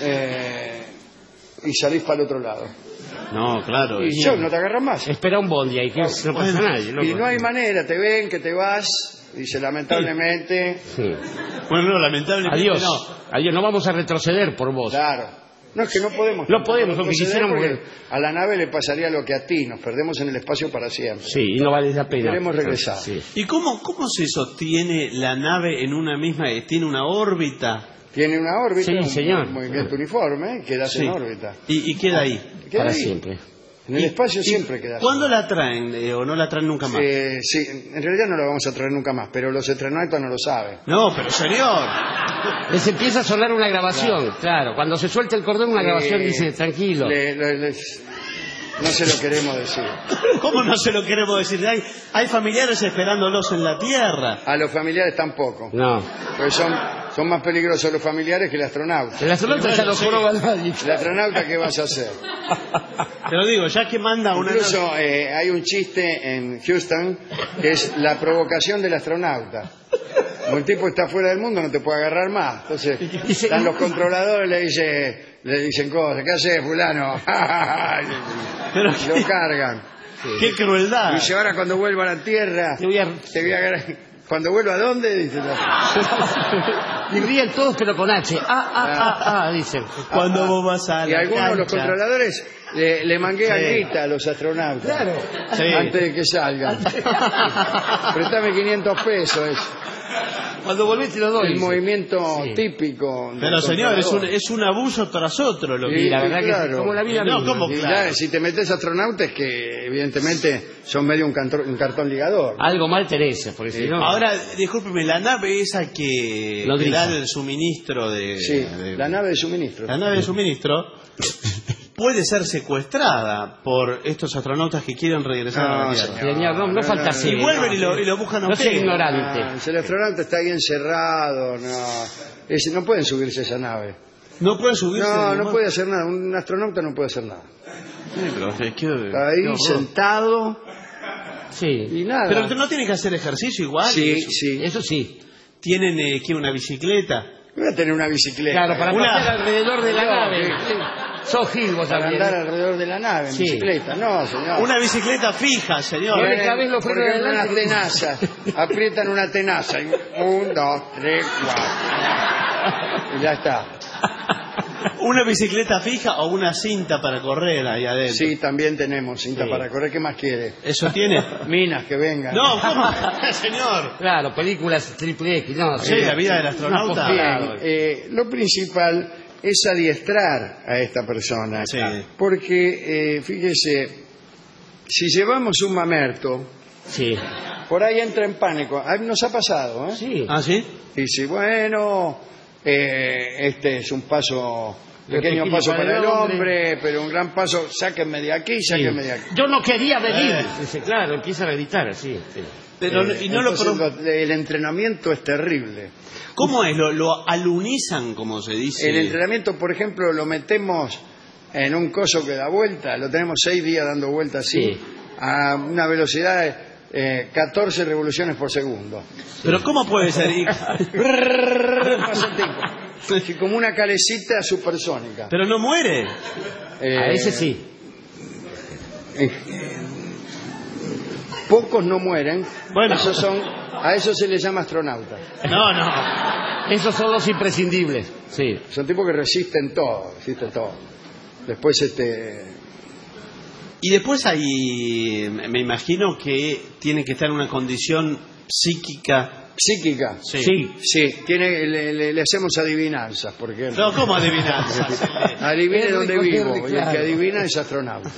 y salís para el otro lado. No, claro. Y no te agarras más. Espera un bondi ahí, que no pasa nada. Y no hay manera, te ven que te vas, dice lamentablemente. Bueno, no, lamentablemente adiós. no. Adiós, no vamos a retroceder por vos. Claro. No, es que no podemos. No podemos, porque quisiéramos. A la nave le pasaría lo que a ti, nos perdemos en el espacio para siempre. Sí, y no vale la pena. Queremos regresar. Sí. ¿Y cómo se sostiene la nave en una misma, tiene una órbita? Tiene una órbita, sí, señor. Un movimiento uniforme, quedas en órbita. ¿Y queda ahí? Queda para ahí. Siempre. En el espacio siempre queda. ¿Cuándo la traen o no la traen nunca más? Sí, en realidad no la vamos a traer nunca más, pero los astronautas no lo saben. No, pero señor. Les empieza a sonar una grabación, claro. Cuando se suelta el cordón, una grabación dice, tranquilo. No se lo queremos decir. ¿Cómo no se lo queremos decir? Hay familiares esperándolos en la Tierra. A los familiares tampoco. No. Pues son más peligrosos los familiares que el astronauta. El astronauta ya lo joroba nadie. El astronauta, ¿qué vas a hacer? Te lo digo, ya que manda una... Incluso hay un chiste en Houston que es la provocación del astronauta. Como el tipo está fuera del mundo, no te puede agarrar más. Entonces, están los controladores, le dicen cosas. ¿Qué haces, fulano? Pero lo cargan. ¡Qué crueldad! Y dice, ahora cuando vuelva a la Tierra, te voy a agarrar. ¿Cuando vuelva a dónde? Dice. Y ríen todos, pero con H. Dicen. Cuando vos vas a la Y algunos de cancha. los controladores le manguean guita a los astronautas. Claro. Antes de que salgan. Prestame 500 pesos. Cuando volvés te lo doy. El movimiento típico. Pero señor, es un abuso tras otro. Lo que... Y la verdad que como la vida no, misma. ¿cómo? Claro. Si te metes astronauta es que evidentemente son medio un cartón ligador. Algo mal tenés, porque si no... Ahora, discúlpeme, la nave esa que da el suministro de... Sí, la nave de suministro. La nave de suministro puede ser secuestrada por estos astronautas que quieren regresar a la Tierra. Señor, no falta así. Y vuelven y lo buscan a no usted. sea ignorante. El astronauta está ahí encerrado, no pueden subirse a esa nave. No puede subirse. No puede hacer nada. Un astronauta no puede hacer nada. Sí, pero está ahí sentado. Sí. Y nada. Pero no tiene que hacer ejercicio igual. Sí. Eso sí. ¿Tienen una bicicleta? Voy a tener una bicicleta. Claro, para pasar alrededor de la nave. Sos Gil, vos para también. andar alrededor de la nave en bicicleta. No, señor. Una bicicleta fija, señor. Porque unas tenazas. Aprietan una tenaza. 1, 2, 3, 4. Y ya está. ¿Una bicicleta fija o una cinta para correr ahí adentro? Sí, también tenemos cinta para correr. ¿Qué más quiere? ¿Eso tiene? Minas que vengan. No, ¿cómo? Señor. Claro, películas triple X. No, sí, la vida del astronauta. Bien, lo principal es adiestrar a esta persona. Sí. Porque, fíjese, si llevamos un mamerto, Sí. Por ahí entra en pánico. Nos ha pasado, ¿eh? Sí. ¿Ah, sí? Dice, bueno, este es un pequeño paso para el hombre, pero un gran paso, sáquenme de aquí, sáquenme de aquí. Yo no quería venir. Dice, claro, empieza a gritar así. Sí. Pero, y no el entrenamiento es terrible. ¿Cómo es? ¿Lo alunizan, como se dice? El entrenamiento, por ejemplo, lo metemos en un coso que da vuelta, lo tenemos 6 días dando vuelta así, a una velocidad de 14 revoluciones por segundo. ¿Pero cómo puede ser? Como una calecita supersónica. Pero no muere. A ese sí. Pocos no mueren. Bueno, a eso se les llama astronautas. No. Esos son los imprescindibles. Sí. Son tipos que resisten todo. Después Y después hay, me imagino que tiene que estar en una condición psíquica. ¿Psíquica? Sí. Le hacemos adivinanzas, por ejemplo. No, ¿cómo adivinanzas? Adivine dónde vivo, y el que adivina es astronauta.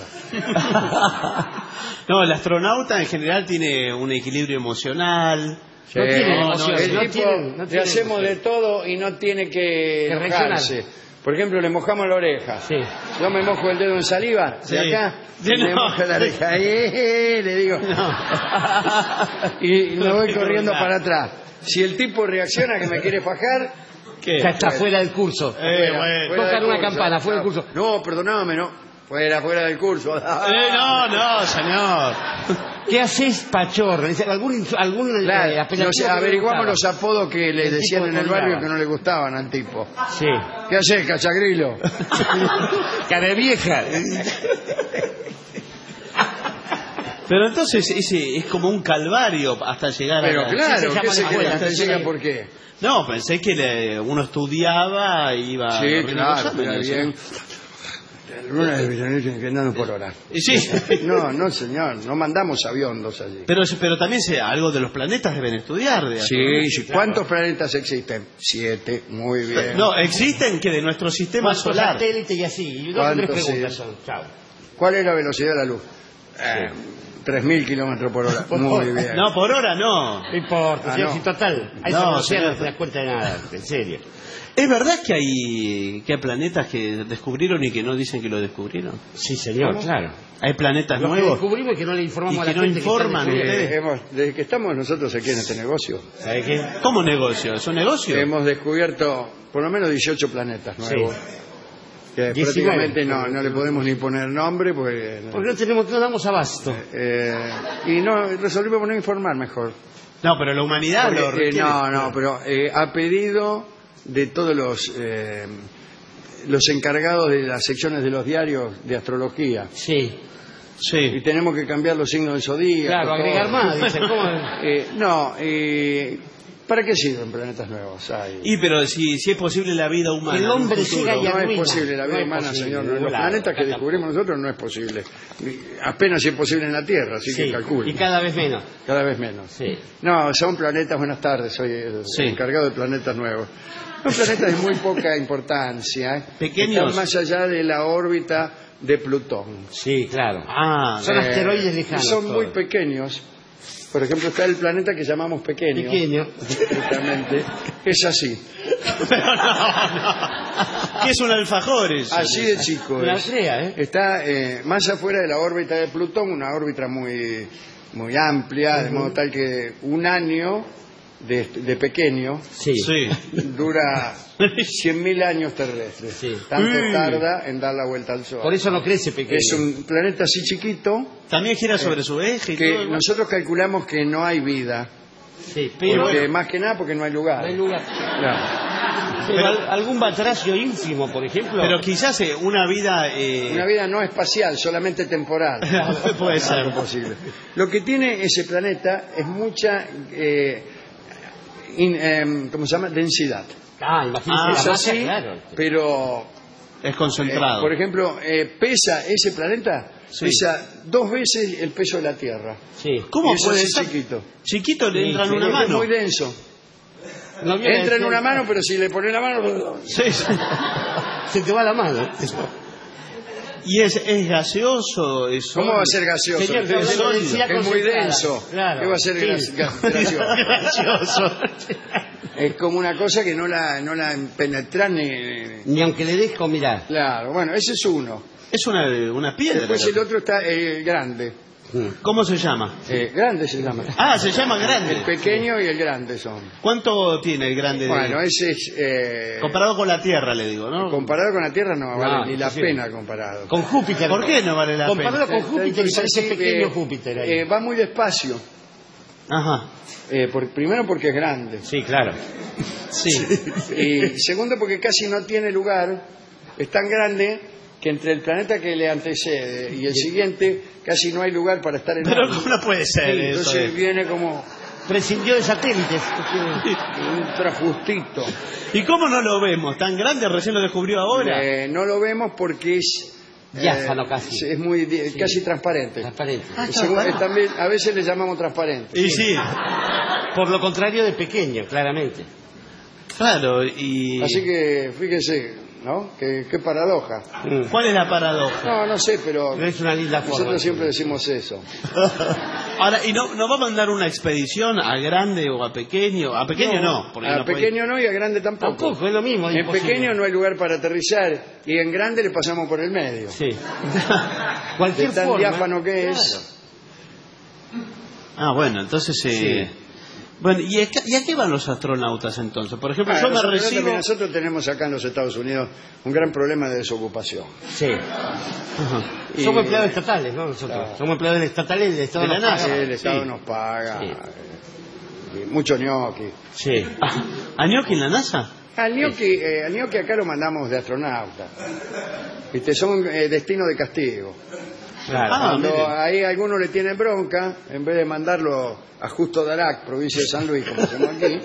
No, el astronauta en general tiene un equilibrio emocional. Sí. Le hacemos de todo y no tiene que enojarse. Por ejemplo, le mojamos la oreja. Sí. Yo me mojo el dedo en saliva, de acá, me mojo la oreja. Le digo. No. Y me voy corriendo para atrás. Si el tipo reacciona que me quiere fajar, ¿qué? Ya está fuera del curso. Tocan una campana, fuera del curso. No, perdóname, no. Fuera del curso. No, señor. ¿Qué haces, Pachorra? Averiguamos los apodos que le decían en el barrio que no le gustaban al tipo. Sí. ¿Qué haces, cachagrilo? Cara vieja. Pero entonces ese es como un calvario hasta llegar Pero claro, ¿qué se llama hasta llega por qué? No, pensé que uno estudiaba y iba... Sí, claro, bien. Una de que andando por hora. Sí. No, señor, no mandamos aviondos allí. Pero también algo de los planetas deben estudiar. Sí. ¿Cuántos planetas existen? 7, muy bien. No, existen que de nuestro sistema solar. Satélite y así. ¿Cuál es la velocidad de la luz? 3.000 kilómetros por hora. Muy bien. No, por hora no. No importa, si total. Ahí no te das cuenta de nada, en serio. ¿Es verdad que hay planetas que descubrieron y que no dicen que lo descubrieron? Sí, señor, claro. Hay planetas nuevos. Que descubrimos y que no le informamos a la gente. Y que no informan ustedes. Desde que estamos nosotros aquí en este negocio. ¿Sabe qué? ¿Cómo negocio? ¿Es un negocio? Hemos descubierto por lo menos 18 planetas nuevos. Sí. Que prácticamente no le podemos ni poner nombre porque no damos abasto. Y no resolvimos no informar mejor. No, pero la humanidad lo requiere. Pero a pedido de todos los encargados de las secciones de los diarios de astrología. Sí. Y tenemos que cambiar los signos del zodíaco. Claro, agregar más. Dice, ¿cómo? ¿Para qué sirven planetas nuevos? Pero si es posible la vida humana. El hombre llega y no es posible la vida humana, señor. Los planetas que descubrimos nosotros no es posible. Apenas es posible en la Tierra, así que calculen. Y cada vez menos. Cada vez menos. Sí. No, son planetas, buenas tardes, soy el encargado de planetas nuevos. Son planetas de muy poca importancia. Pequeños. Están más allá de la órbita de Plutón. Sí, claro. Son asteroides lejanos. Son muy pequeños. Por ejemplo, está el planeta que llamamos pequeño. Justamente. Es así. Pero no. ¿Qué es un alfajor eso? Así de chico. Está más afuera de la órbita de Plutón, una órbita muy, muy amplia, de modo tal que un año de pequeño dura 100.000 años terrestres. Tanto tarda en dar la vuelta al Sol. Por eso no crece pequeño. Es un planeta así chiquito. También gira sobre su eje. Que nosotros calculamos que no hay vida. Pero más que nada porque no hay lugar. No hay lugar. Pero algún batracio ínfimo, por ejemplo. Pero quizás una vida... Una vida no espacial, solamente temporal. Puede ser. Posible. Lo que tiene ese planeta es mucha... ¿cómo se llama? Densidad. Imagínate. Es así, pero... Es concentrado. Por ejemplo, pesa ese planeta, pesa 2 veces el peso de la Tierra. ¿Cómo puede ser? Chiquito. Chiquito le entra en una mano. Es muy denso. Entra en una mano, pero si le pones la mano... Se te va la mano. ¿Y es gaseoso? ¿Cómo va a ser gaseoso? Señor, es muy denso. Claro. ¿Qué va a ser gaseoso? Es como una cosa que no la penetran ni aunque le dejo mirar. Claro, bueno, ese es uno. Es una piedra. Después el otro está grande. ¿Cómo se llama? Grande se llama. Ah, se llama grande. El pequeño y el grande son. ¿Cuánto tiene el grande? Bueno, ese es... comparado con la Tierra, le digo, ¿no? Comparado con la Tierra no vale ni la pena comparado. Con Júpiter. ¿Por qué no vale la pena? Comparado con Júpiter y parece pequeño Júpiter ahí. Va muy despacio. Ajá. Primero porque es grande. Sí, claro. Sí. Y segundo porque casi no tiene lugar. Es tan grande que entre el planeta que le antecede y el siguiente casi no hay lugar para estar en Pero algo. ¿cómo no puede ser eso? Entonces viene como... Prescindió de satélites. Ultra justito. ¿Y cómo no lo vemos? ¿Tan grande? ¿Recién lo descubrió ahora? No lo vemos porque es... diáfano casi. Es muy casi transparente. Transparente. También, a veces le llamamos transparente. Y sí. Por lo contrario de pequeño, claramente. Claro, y... Así que fíjese, ¿no? Qué paradoja. ¿Cuál es la paradoja? No sé, pero es una linda forma. Nosotros siempre decimos eso. Ahora, ¿y no va a mandar una expedición a grande o a pequeño? A pequeño no. Porque a pequeño no y a grande tampoco. Tampoco, es lo mismo. En pequeño no hay lugar para aterrizar y en grande le pasamos por el medio. Sí. Cualquier tan forma. Diáfano que es. Ah, bueno, entonces... Sí. Bueno, ¿y a qué van los astronautas entonces? Por ejemplo, yo me recibo... Nosotros tenemos acá en los Estados Unidos un gran problema de desocupación. Sí. Somos empleados estatales, ¿no? Nosotros. Somos empleados estatales del Estado. De la NASA. Sí, el Estado nos paga. Sí. Mucho ñoqui. Sí. ¿A ñoqui en la NASA? Al ñoqui acá lo mandamos de astronauta. ¿Viste? Son destino de castigo. Claro. Cuando ahí alguno le tiene bronca, en vez de mandarlo a Justo Darac, provincia de San Luis, como hacemos aquí,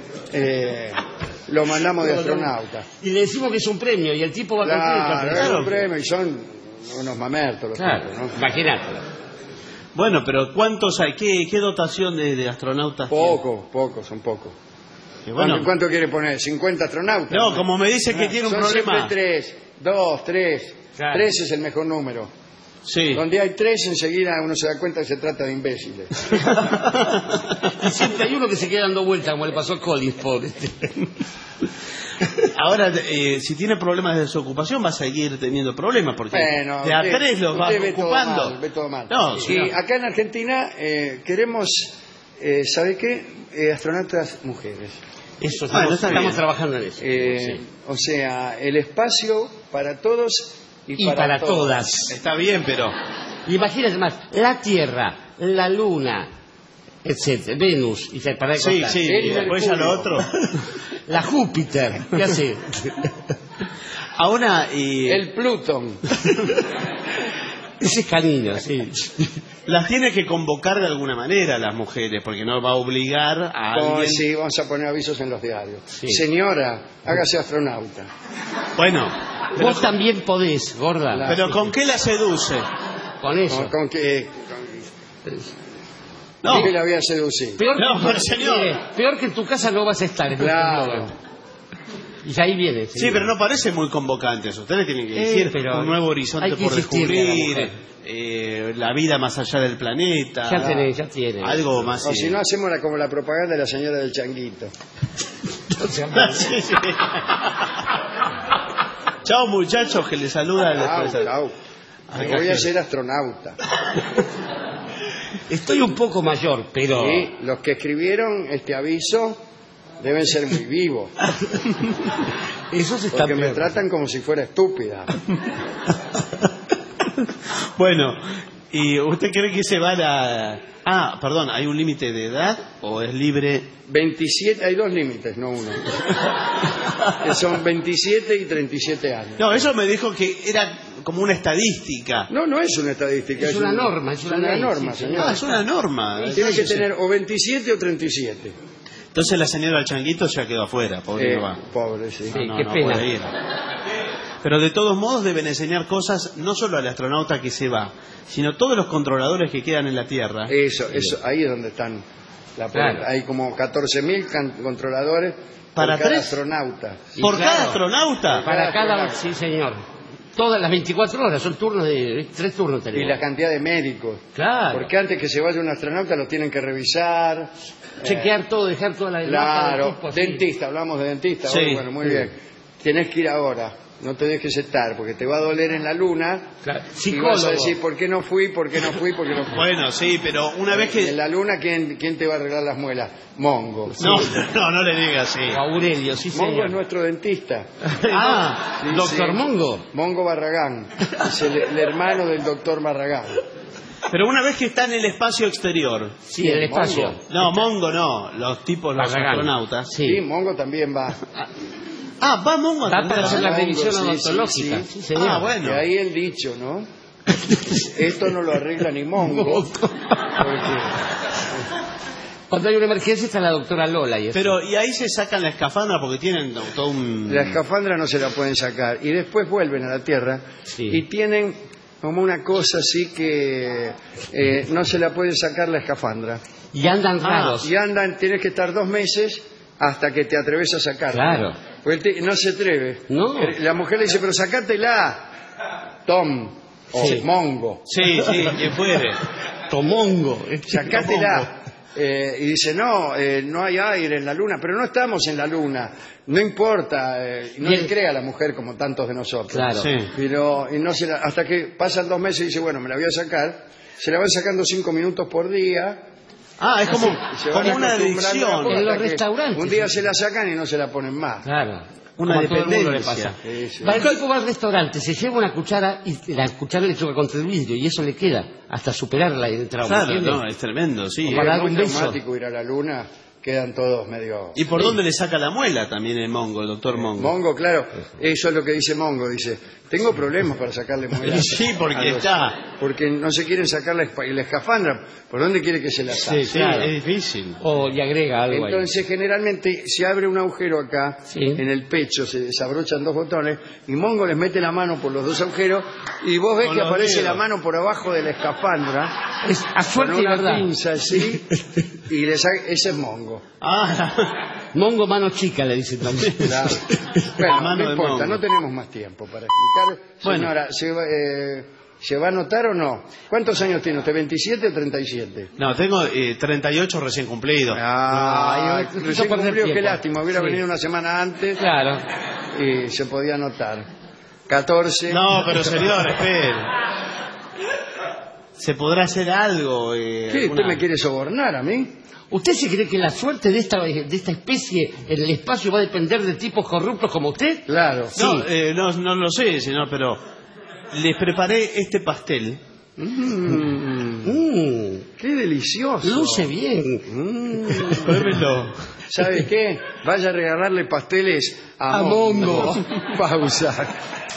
lo mandamos de astronauta. Y le decimos que es un premio y el tipo va a cumplir. Claro, es un premio y son unos mamertos los tipos, ¿no? Imagínate. Bueno, pero ¿cuántos hay? ¿Qué dotación de astronautas son pocos. Bueno, ¿cuánto quiere poner? ¿50 astronautas? No, como me dice que tiene un problema. Siempre 3. Claro. 3 es el mejor número. Sí. Donde hay 3, enseguida uno se da cuenta que se trata de imbéciles. Y siempre hay uno que se queda dando vueltas, como le pasó a Collins, pobre. Ahora, si tiene problemas de desocupación, va a seguir teniendo problemas, porque de a 3 los va ocupando. Ve todo mal. No, y acá en Argentina queremos, ¿sabe qué? Astronautas mujeres. Eso, estamos trabajando en eso. Sí. O sea, el espacio para todos y para todas. Está bien, pero... Imagínate más, la Tierra, la Luna, etcétera, Venus, y se para de contar. Sí, y después ya lo otro. La Júpiter, ¿qué hace? Ahora, el Plutón. Ese es canino, sí. Las tiene que convocar de alguna manera las mujeres, porque no va a obligar a alguien... Sí, vamos a poner avisos en los diarios. Sí. Señora, hágase astronauta. Bueno... Vos también podés, gorda. ¿Pero con qué la seduce? Con eso. ¿Con qué? No. ¿Qué la voy a seducir? Peor que en tu casa no vas a estar. Claro. Y ahí viene. Sí, pero no parece muy convocante eso. Ustedes tienen que decir un nuevo horizonte por descubrir, la vida más allá del planeta. Ya tiene. Algo más. O si no, hacemos como la propaganda de la señora del changuito. Sí. Chao, muchachos, que les saluda. Chao. Voy a ser astronauta. Estoy un poco mayor, pero... Sí, los que escribieron este aviso deben ser muy vivos. Porque me tratan como si fuera estúpida. Bueno, ¿y usted cree que se va a... perdón, ¿hay un límite de edad o es libre? 27, hay 2 límites, no uno. Que son 27 y 37 años. No, eso me dijo que era como una estadística. No es una estadística. Es una norma. Es una norma, señor. Es una norma. Tiene que tener o 27 o 37. Entonces la señora del changuito ya quedó afuera, pobre. Pobre, sí. Qué pena. Puede ir. Pero de todos modos deben enseñar cosas no solo al astronauta que se va, sino todos los controladores que quedan en la Tierra. Eso, ahí es donde están. Hay como 14.000 controladores para cada astronauta. ¿Por cada astronauta? Para cada, sí, señor. Todas las 24 horas, son turnos de 3 turnos Y tenemos. la cantidad de médicos. Claro. Porque antes que se vaya un astronauta lo tienen que revisar. Chequear todo, dejar toda la Claro, del tipo, así. dentista, hablamos de dentista. Sí. Bueno, muy bien. Tienes que ir ahora. No te dejes estar, porque te va a doler en la luna. Claro. Y Psicólogo. vas a decir, ¿por qué no fui? ¿Por qué no fui? ¿Por qué no fui? Bueno, sí, pero una vez que... En la luna, ¿quién te va a arreglar las muelas? Mongo. No le digas así. Aurelio, sí, Mongo señor. es nuestro dentista. Ah, doctor Mongo. Mongo Barragán. Es el hermano del doctor Barragán. Pero una vez que está en el espacio exterior... Sí, en el espacio. No, Mongo no, los tipos, los Barragán. astronautas. Sí, Mongo también va. Va Mongo. Va para hacer la Mongo, revisión sí, odontológica. sí. Sí, señor. bueno. Y ahí el dicho, ¿no? Esto no lo arregla ni Mongo. Porque Cuando hay una emergencia está la doctora Lola y eso. Pero, y ahí se sacan la escafandra porque tienen todo un... la escafandra no se la pueden sacar. Y después vuelven a la Tierra y tienen como una cosa así que no se la puede sacar la escafandra. Y andan raros. Y andan, tienes que estar 2 meses hasta que te atreves a sacarla. Claro. Porque no se atreve. No. La mujer le dice, pero sacátela, Tom, o Sí. Mongo. Sí, quien fuere. Tomongo. Sacátela. Y dice, no hay aire en la luna, pero no estamos en la luna, no importa, no le crea a la mujer como tantos de nosotros. Claro. Sí. Pero y no se la- hasta que pasan 2 meses y dice, bueno, me la voy a sacar, se la van sacando 5 minutos por día. Es como, Y se van como una acostumbrando adicción. a poco En los hasta que restaurantes. un día se la sacan y no se la ponen más. Claro. Una Como a todo el mundo le dependencia. pasa. Sí, sí. Va, el tipo va al restaurante, se lleva una cuchara y la cuchara le choca contra el vidrio y eso le queda hasta superarla y el trauma. Claro, ¿entiendes? no, es tremendo, sí. Como Para es dar muy un beso. traumático ir a la luna, quedan todos medio... ¿Y por dónde le saca la muela también el Mongo, el doctor Mongo? Mongo, claro, eso es lo que dice Mongo, dice, tengo problemas para sacarle muelas. Sí, porque a los- está. Porque no se quieren sacar la escafandra, ¿por dónde quiere que se la saque? Sí, claro. es difícil. O le agrega algo Entonces generalmente se abre un agujero acá, en el pecho, se desabrochan 2 botones, y Mongo les mete la mano por los 2 agujeros, y vos ves Con que los aparece dedos. la mano por abajo de la escafandra, ahí. A suerte con y una verdad. pinza así, y le saca, ese es Mongo. Mongo mano chica, le dicen también. Claro. Bueno, Mano no de importa, Mongo. no tenemos más tiempo para explicar. Bueno. Señora, ¿se va a anotar o no? ¿Cuántos años tiene usted? ¿27 o 37? No, tengo 38 recién cumplidos. Ah, no recién perder cumplió, qué tiempo. lástima. Hubiera Sí. venido una semana antes Claro. y se podía anotar. 14. No, pero señor, espere. ¿Se podrá hacer algo? ¿Qué? ¿Usted alguna- me quiere sobornar a mí? ¿Usted se cree que la suerte de esta especie en el espacio va a depender de tipos corruptos como usted? Claro. No, no lo sé, señor, pero les preparé este pastel. ¡Qué delicioso! Luce bien. Pruébelo. ¿Sabe qué? Vaya a regalarle pasteles a Mongo. Pausa.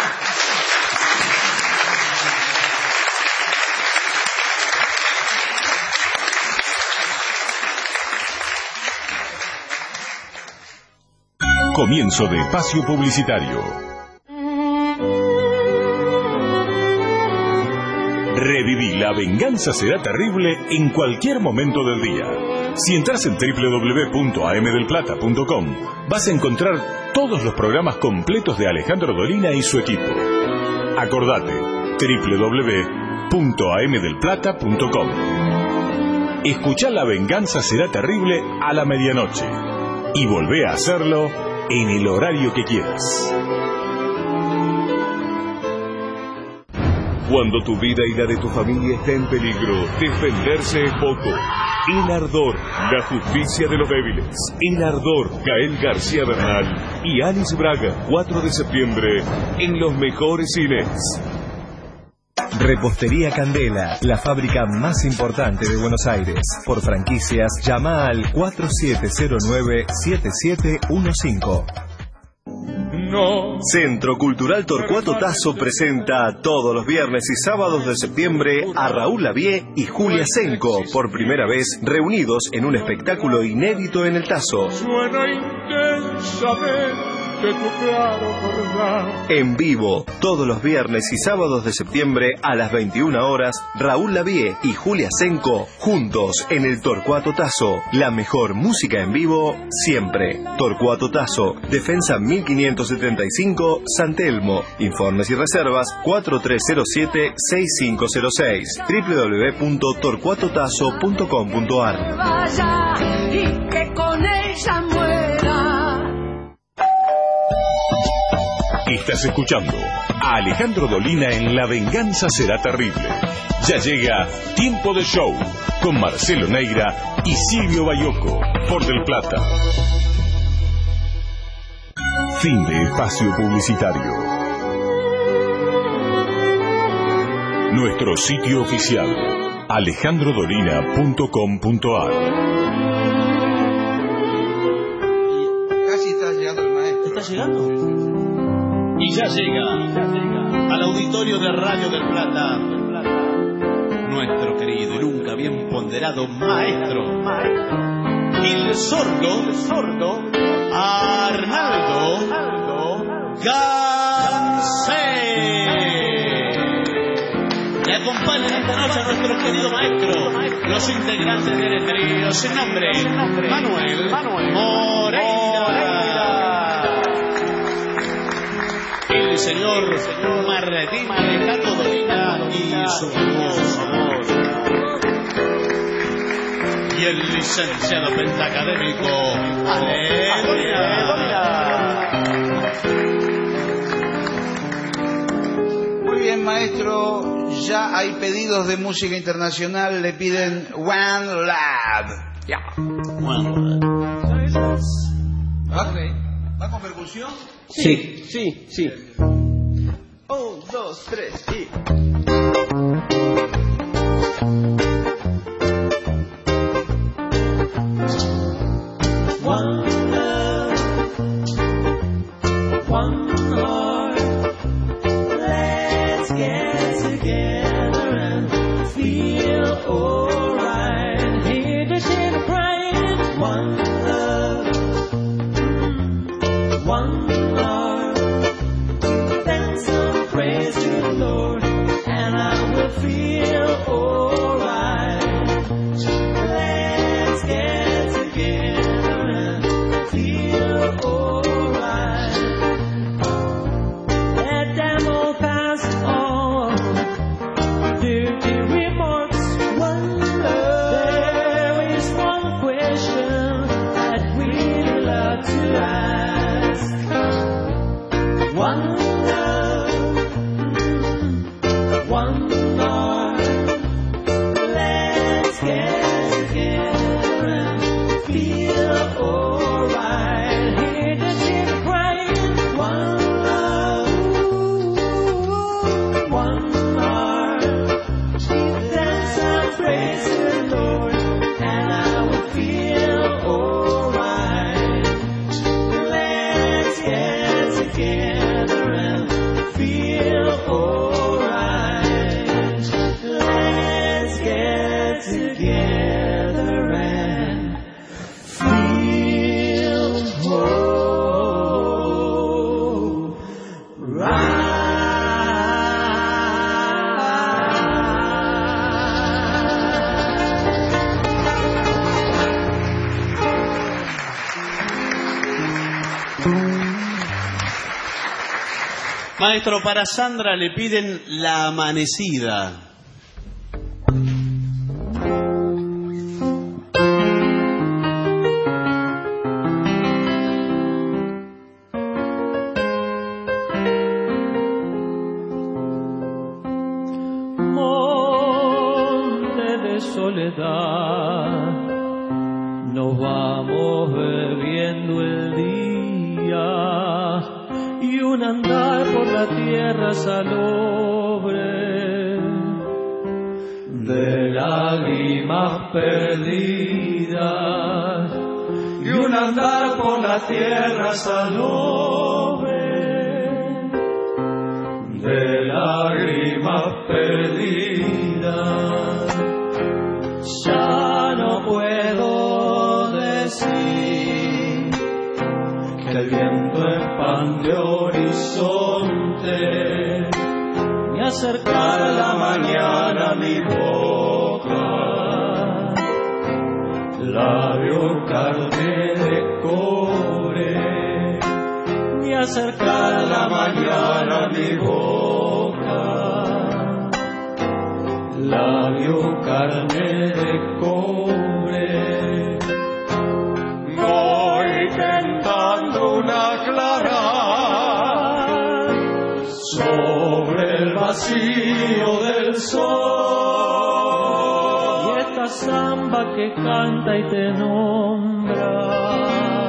Comienzo de espacio publicitario. Reviví La venganza será terrible en cualquier momento del día. Si entras en www.amdelplata.com vas a encontrar todos los programas completos de Alejandro Dolina y su equipo. Acordate, www.amdelplata.com. Escuchá La venganza será terrible a la medianoche y volvé a hacerlo en el horario que quieras. Cuando tu vida y la de tu familia está en peligro, defenderse es poco. El Ardor, la justicia de los débiles. El Ardor, Gael García Bernal y Alice Braga, 4 de septiembre, en los mejores cines. Repostería Candela, la fábrica más importante de Buenos Aires. Por franquicias, llama al 4709-7715. Centro Cultural Torcuato Tasso presenta todos los viernes y sábados de septiembre a Raúl Lavie y Julia Senco, por primera vez reunidos en un espectáculo inédito en el Tasso. Suena intensamente de tu claro corral. En vivo, todos los viernes y sábados de septiembre a las 21 horas, Raúl Lavie y Julia Senco, juntos en el Torcuato Tazo. La mejor música en vivo, siempre. Torcuato Tazo, Defensa 1575, San Telmo. Informes y reservas 4307-6506, www.torcuatotazo.com.ar. Vaya y que con ella muera. Estás escuchando a Alejandro Dolina en La Venganza Será Terrible. Ya llega Tiempo de Show con Marcelo Neira y Silvio Bayoco por Del Plata. Fin de espacio publicitario. Nuestro sitio oficial, alejandrodolina.com.ar. Casi está llegando el maestro. ¿Está llegando? Y ya llega al auditorio de Radio del Plata nuestro querido y nunca bien ponderado maestro, el sordo Arnaldo Gansé. Le acompañan esta noche a nuestro querido maestro, los integrantes del trío sin nombre, Manuel Moreira, el señor Martín Alejandro Dolina y su amor, y el licenciado pentacadémico Dolina. Muy bien, maestro, ya hay pedidos de música internacional, le piden One Love. Ya. ¿Va con percusión? Sí. 1, 2, 3 y... One love, one heart. Let's get together and feel alright. Hear the children crying. One love, one heart. Then some praise to the Lord, and I will feel alright. Let's get together and feel alright. Let them all pass on. Dirty remarks. One love. There is one question that we love to ask. One love, one heart. Let's get together and feel alright. Hear the children crying. One love, one heart. Dance and praise the Lord, and I will feel alright. Let's get together and feel alright. Let's get together and feel Maestro, para Sandra le piden La Amanecida. Monte de soledad, nos vamos bebiendo el día y un andar por la tierra salobre de lágrimas perdidas y un andar por la tierra salobre de lágrimas perdidas. Ya no puedo decir que el viento es acercar la mañana a mi boca, labio carne de cobre, y acercar la mañana a mi boca, labio carne de cobre. Voy tentando una clara sobre el vacío del sol, y esta samba que canta y te nombra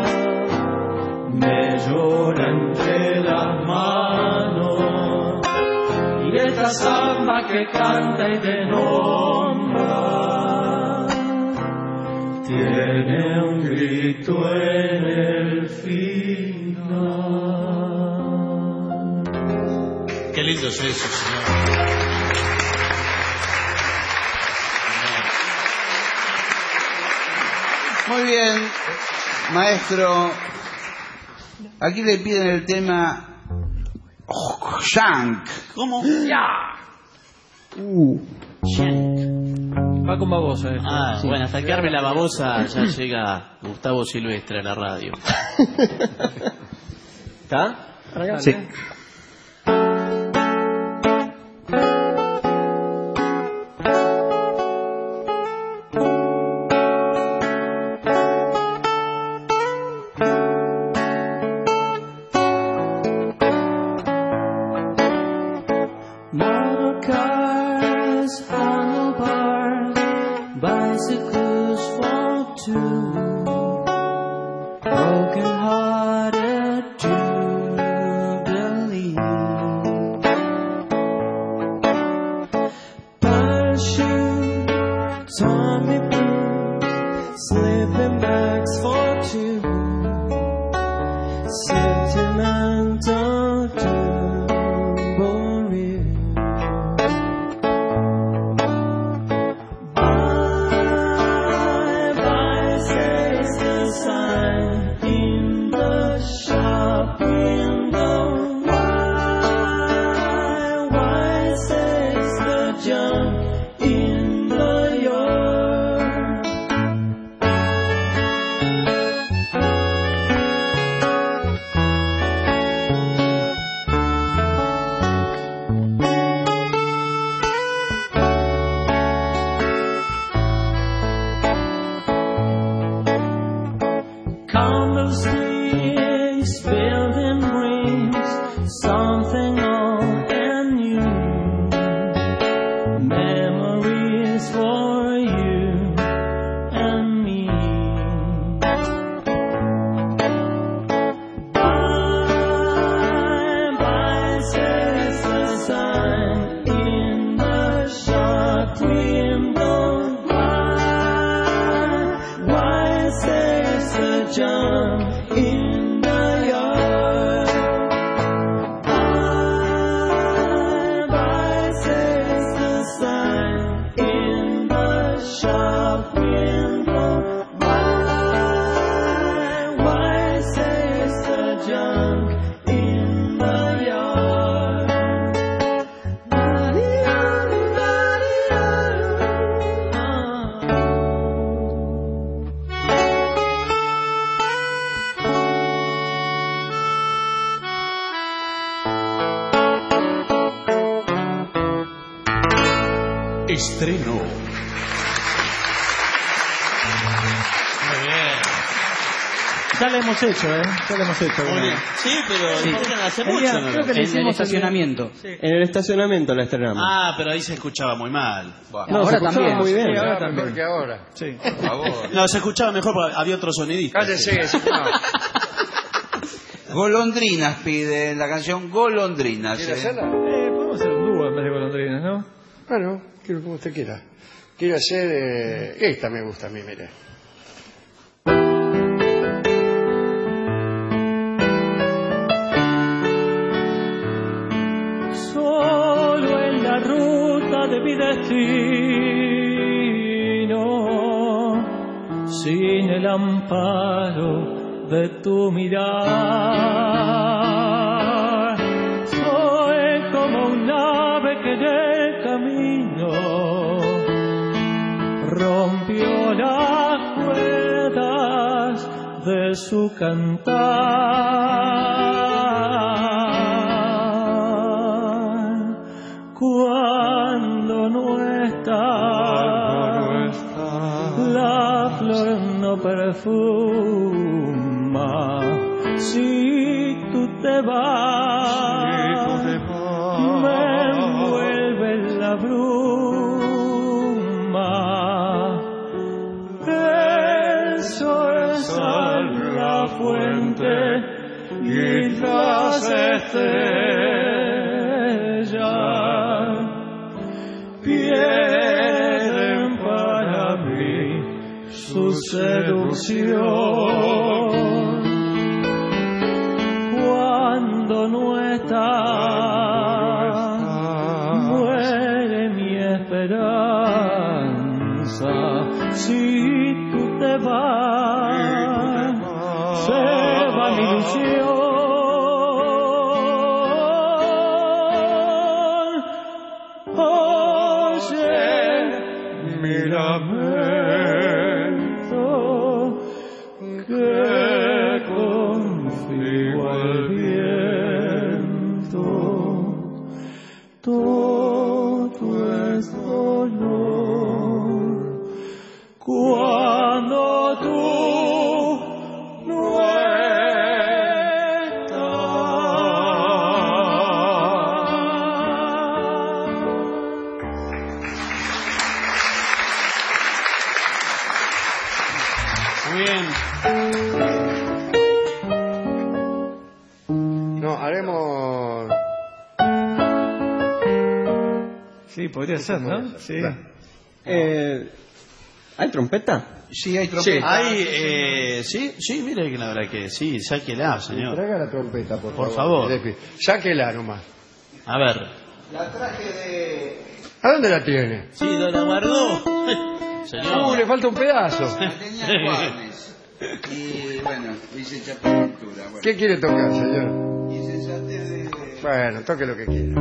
me llora entre las manos, y esta samba que canta y te nombra tiene un grito en el final. Qué lindo es eso, señor. Muy bien, maestro. Aquí le piden el tema Shank. ¿Cómo? Ya. Va con babosa. Ah, bueno, hasta que arme la babosa ya llega Gustavo Silvestre a la radio. ¿Está? Sí. Model cars, handlebars, bicycles fall too, broken hearted to believe. Parachute, Tommy boots, sleeping bags for two, sentimental jamboree. Bye bye says the sign in the shop window. Why says the junk in the yard. Candlesticks, building rings, something old and new. Memories for you and me. Bye bye says the sign in the shop window. Why says the junk in the yard. Bye bye says the sign in the shop window. Why says the junk in the yard. Estreno. Muy bien. Ya lo hemos hecho, ¿eh? Ya lo hemos hecho. Muy bien. Sí, pero Sí. hace El mucho. día- ¿no? creo que le En el hicimos estacionamiento. Sí. En el estacionamiento la estrenamos. Ah, pero ahí se escuchaba muy mal. No, ahora se escuchaba también. muy bien. Sí, ahora Mejor también. que ahora. Sí. Por favor. No, se escuchaba mejor porque había otro sonidista. Cállese. No. Golondrinas pide la canción Golondrinas. ¿Quiere hacerla? Podemos hacer un dúo en vez de golondrinas, ¿no? Bueno, quiero como usted quiera. Quiero hacer... esta me gusta a mí, mire. Solo en la ruta de mi destino, sin el amparo de tu mirar, soy como un ave que en el camino rompió las cuerdas de su cantar. Cuando no está, la flor no perfuma. Si tú te vas, me envuelve la bruma. El sol sale la fuente y las estrellas pierden para mí su seducción. Cuando no está, muere mi esperanza. Si tú te vas, se va mi ilusión. Oye, mi lamento, que consigo al viento. Todo es dolor cuando tú no Muy bien. No, haremos... Sí, podría ser, ¿no? Sí. ¿Hay trompeta? Sí, hay trompeta. Sí, mire que la verdad que sí, sáquela, señor. Traiga la trompeta, por Por favor. Sáquela nomás. A ver. La traje de... ¿A dónde la tiene? Sí, ¿la guardó? Señor. Le falta un pedazo. Tenía Juanes. Y bueno, hice chapa de pintura. Bueno. ¿Qué quiere tocar, señor? Hice chate de... Bueno, toque lo que quiera.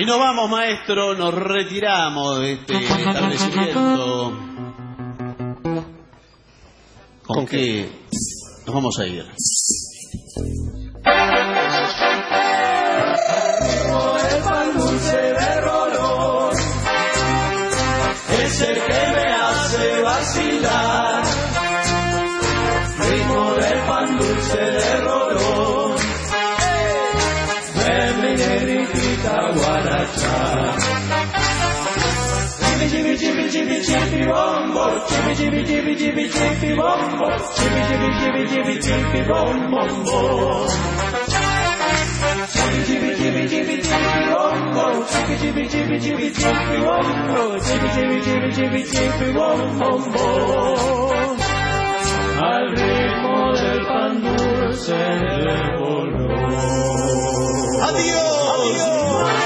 Y nos vamos, maestro, nos retiramos de este establecimiento. ¿Con qué nos vamos a ir? El pan dulce de Rolón es el que me hace vacilar. Ritmo del pan dulce de Rolón, mi negrita guaracha. Chibi chibi chibi chibi bombo, chibi chibi chibi chibi chibi bombo, chibi chibi chibi chibi chibi bombo. Chibi chibi chibi chibi chibi bombo, chibi chibi chibi chibi chibi bombo, chibi chibi chibi chibi chibi bombo. Al ritmo del pan dulce de Rolón. ¡Adiós!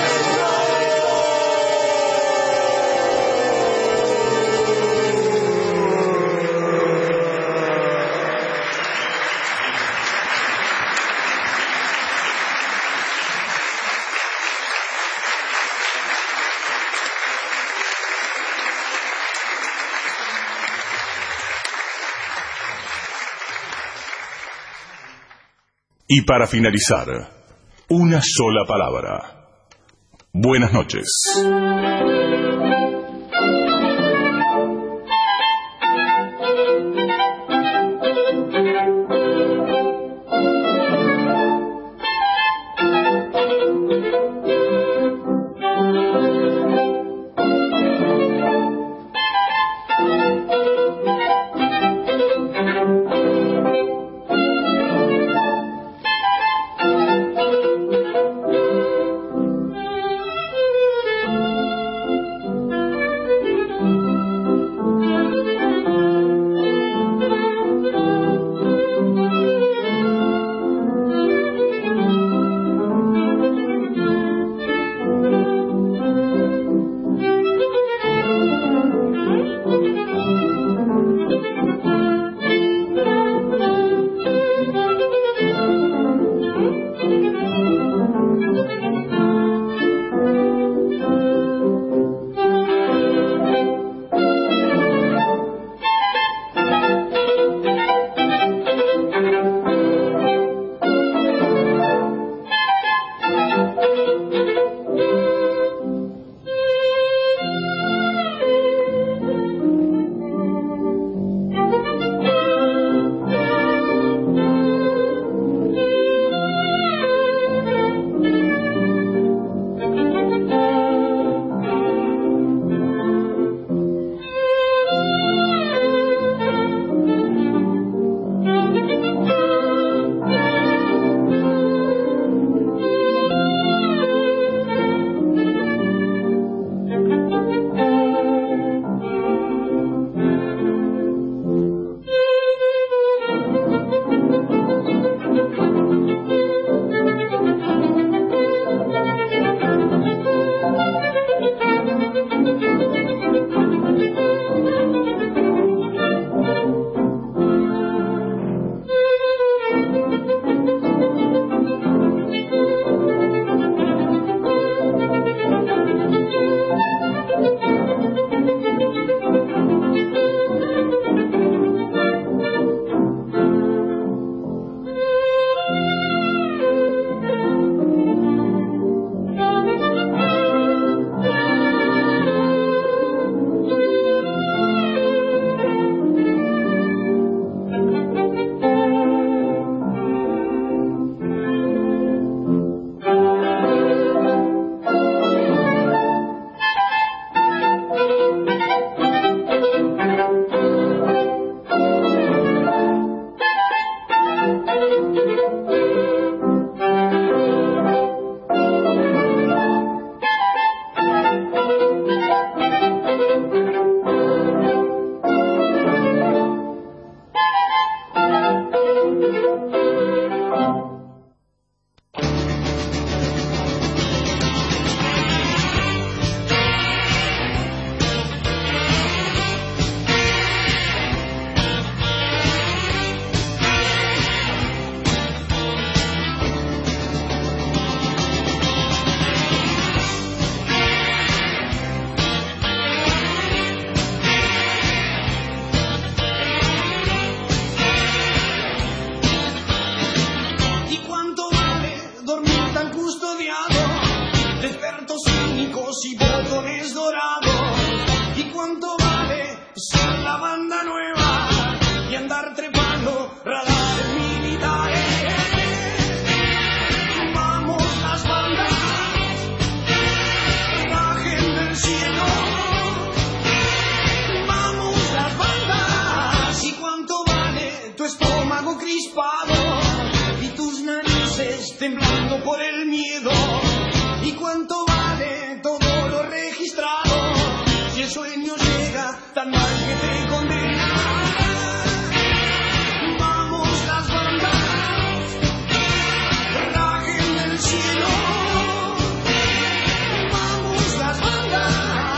Y para finalizar, una sola palabra. Buenas noches. temblando por el miedo. ¿Y cuánto vale todo lo registrado? Si el sueño llega tan mal que te condena. Vamos las bandas, rajen el cielo. Vamos las bandas.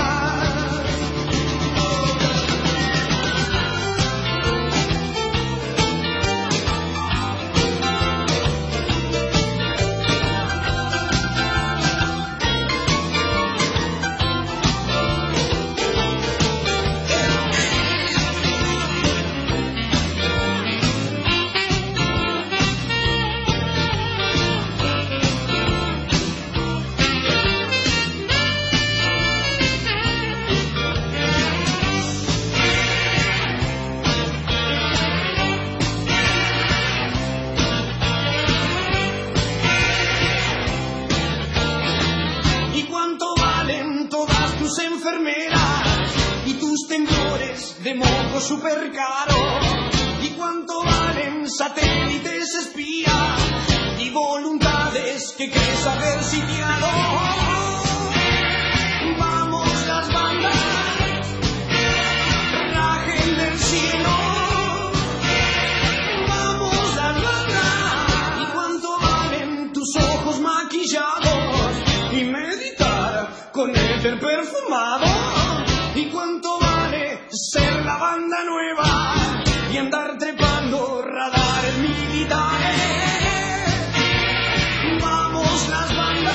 Enfermeras y tus temblores de moco super caro. ¿Y cuánto valen satélites espías y voluntades que crees haber sitiado? Vamos las bandas, rajen del cielo. Vamos las bandas. ¿Y cuánto valen tus ojos maquillados y meditar con éter perfumado? ¿Y cuánto vale ser la banda nueva y andar trepando radares militares? Vamos las bandas,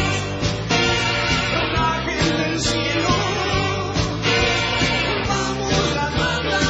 rajen del cielo. Vamos las bandas.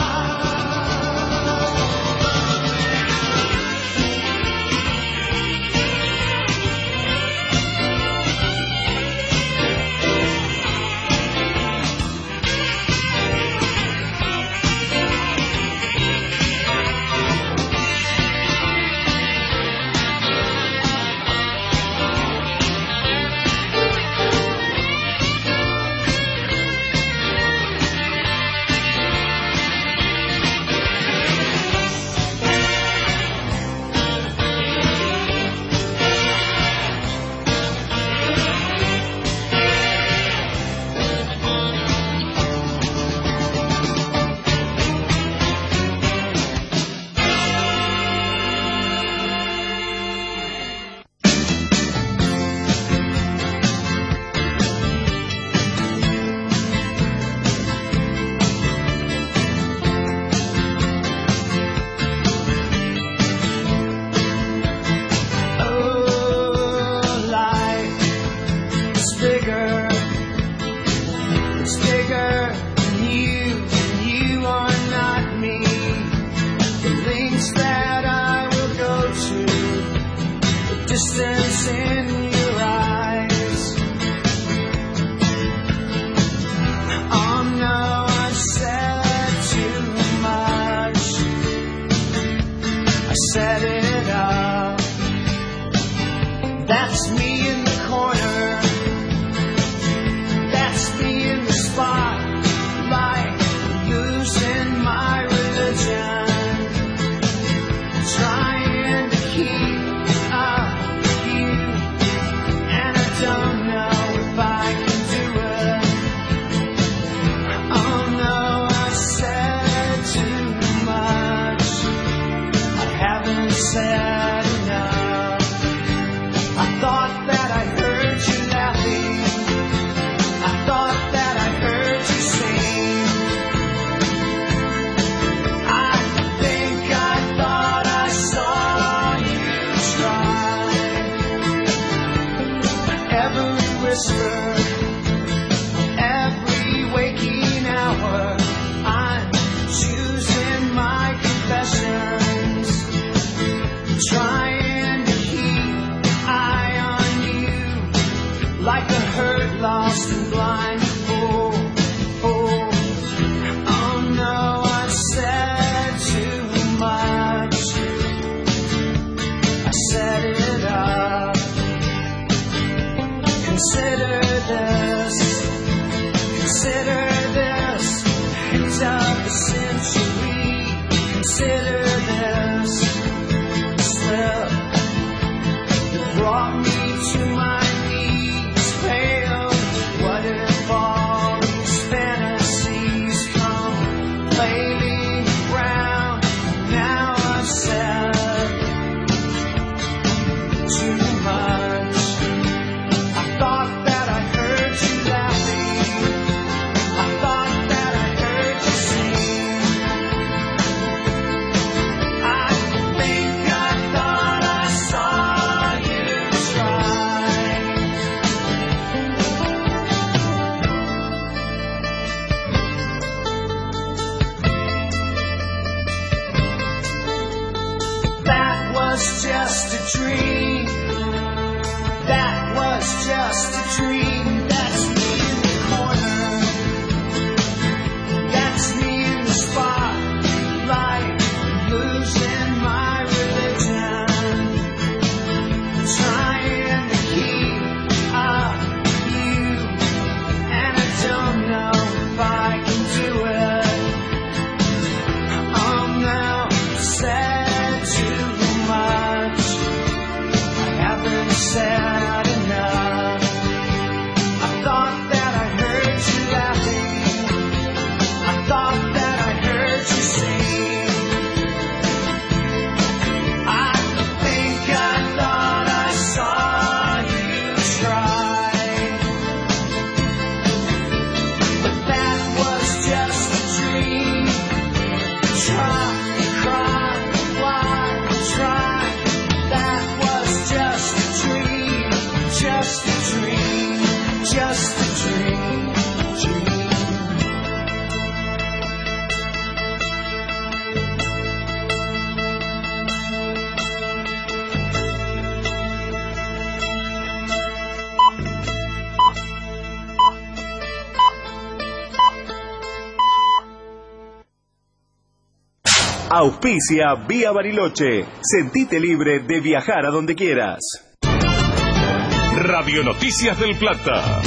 Distance in your eyes. Oh no, I've said too much. I set it up. That's me in the corner. That's me in the spotlight, losing my religion, trying to keep up Auspicia Vía Bariloche. Sentite libre de viajar a donde quieras. Radio Noticias del Plata.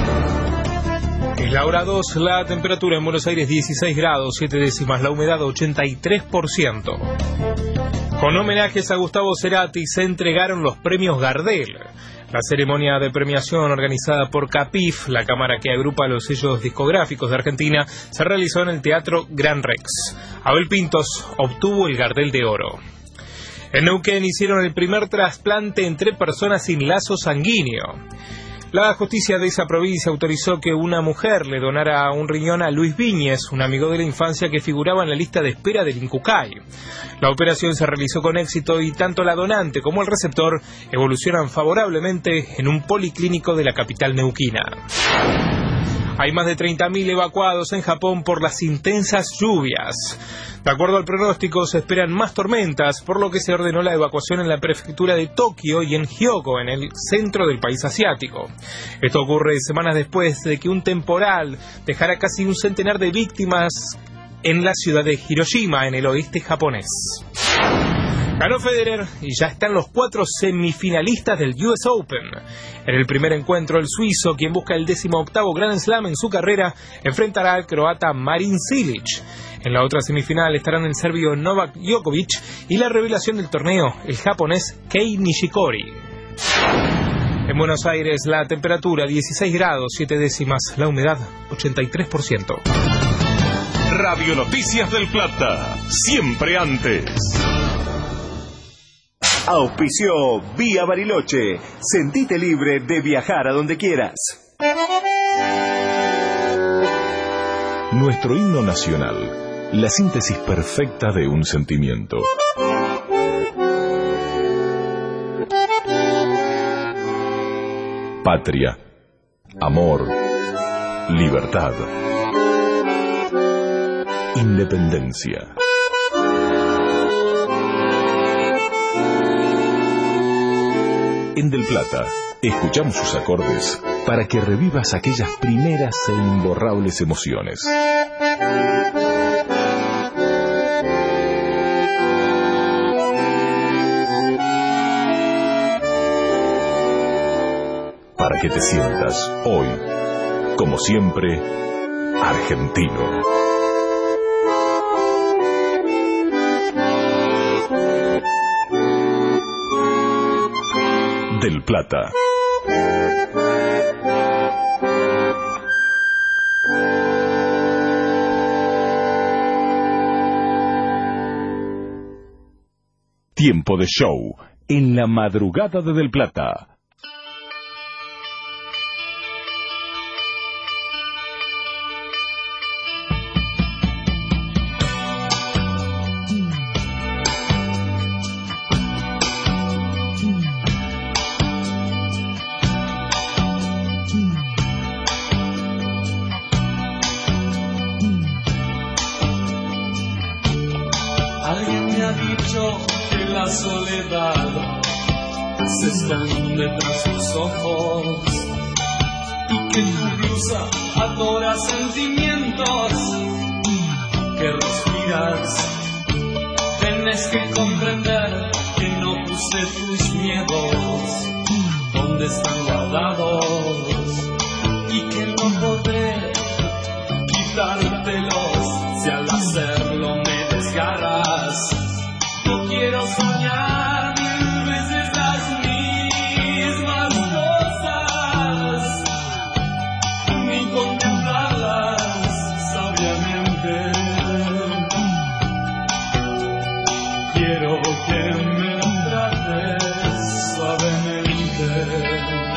Es la hora 2, la temperatura en Buenos Aires 16 grados 7 décimas, la humedad 83%. Con homenajes a Gustavo Cerati se entregaron los premios Gardel. La ceremonia de premiación organizada por CAPIF, la cámara que agrupa los sellos discográficos de Argentina, se realizó en el Teatro Gran Rex. Abel Pintos obtuvo el Gardel de Oro. En Neuquén hicieron el primer trasplante entre personas sin lazo sanguíneo. La justicia de esa provincia autorizó que una mujer le donara un riñón a Luis Viñez, un amigo de la infancia que figuraba en la lista de espera del Incucay. La operación se realizó con éxito y tanto la donante como el receptor evolucionan favorablemente en un policlínico de la capital neuquina. Hay más de 30.000 evacuados en Japón por las intensas lluvias. De acuerdo al pronóstico, se esperan más tormentas, por lo que se ordenó la evacuación en la prefectura de Tokio y en Hyōgo, en el centro del país asiático. Esto ocurre semanas después de que un temporal dejara casi un centenar de víctimas en la ciudad de Hiroshima, en el oeste japonés. Ganó Federer y ya están los 4 semifinalistas del US Open. En el primer encuentro, el suizo, quien busca el 18º Grand Slam en su carrera, enfrentará al croata Marin Cilic. En la otra semifinal estarán el serbio Novak Djokovic y la revelación del torneo, el japonés Kei Nishikori. En Buenos Aires, la temperatura 16 grados 7 décimas, la humedad 83%. Radio Noticias del Plata, siempre antes. Auspició Vía Bariloche. Sentite libre de viajar a donde quieras. Nuestro himno nacional, la síntesis perfecta de un sentimiento. Patria, amor, libertad, independencia. En Del Plata, escuchamos sus acordes para que revivas aquellas primeras e imborrables emociones. Para que te sientas hoy, como siempre, argentino. Del Plata. Tiempo de show en la madrugada de Del Plata. Alguien me ha dicho que la soledad se esconde tras sus ojos y que tu blusa adora sentimientos que respiras. Tienes que comprender que no puse tus miedos donde están guardados y que no podré quitártelos si al hacerlo me desgarras. Yo quiero soñar 1000 veces las mismas cosas, ni contemplarlas sabiamente. Quiero que me trates suavemente.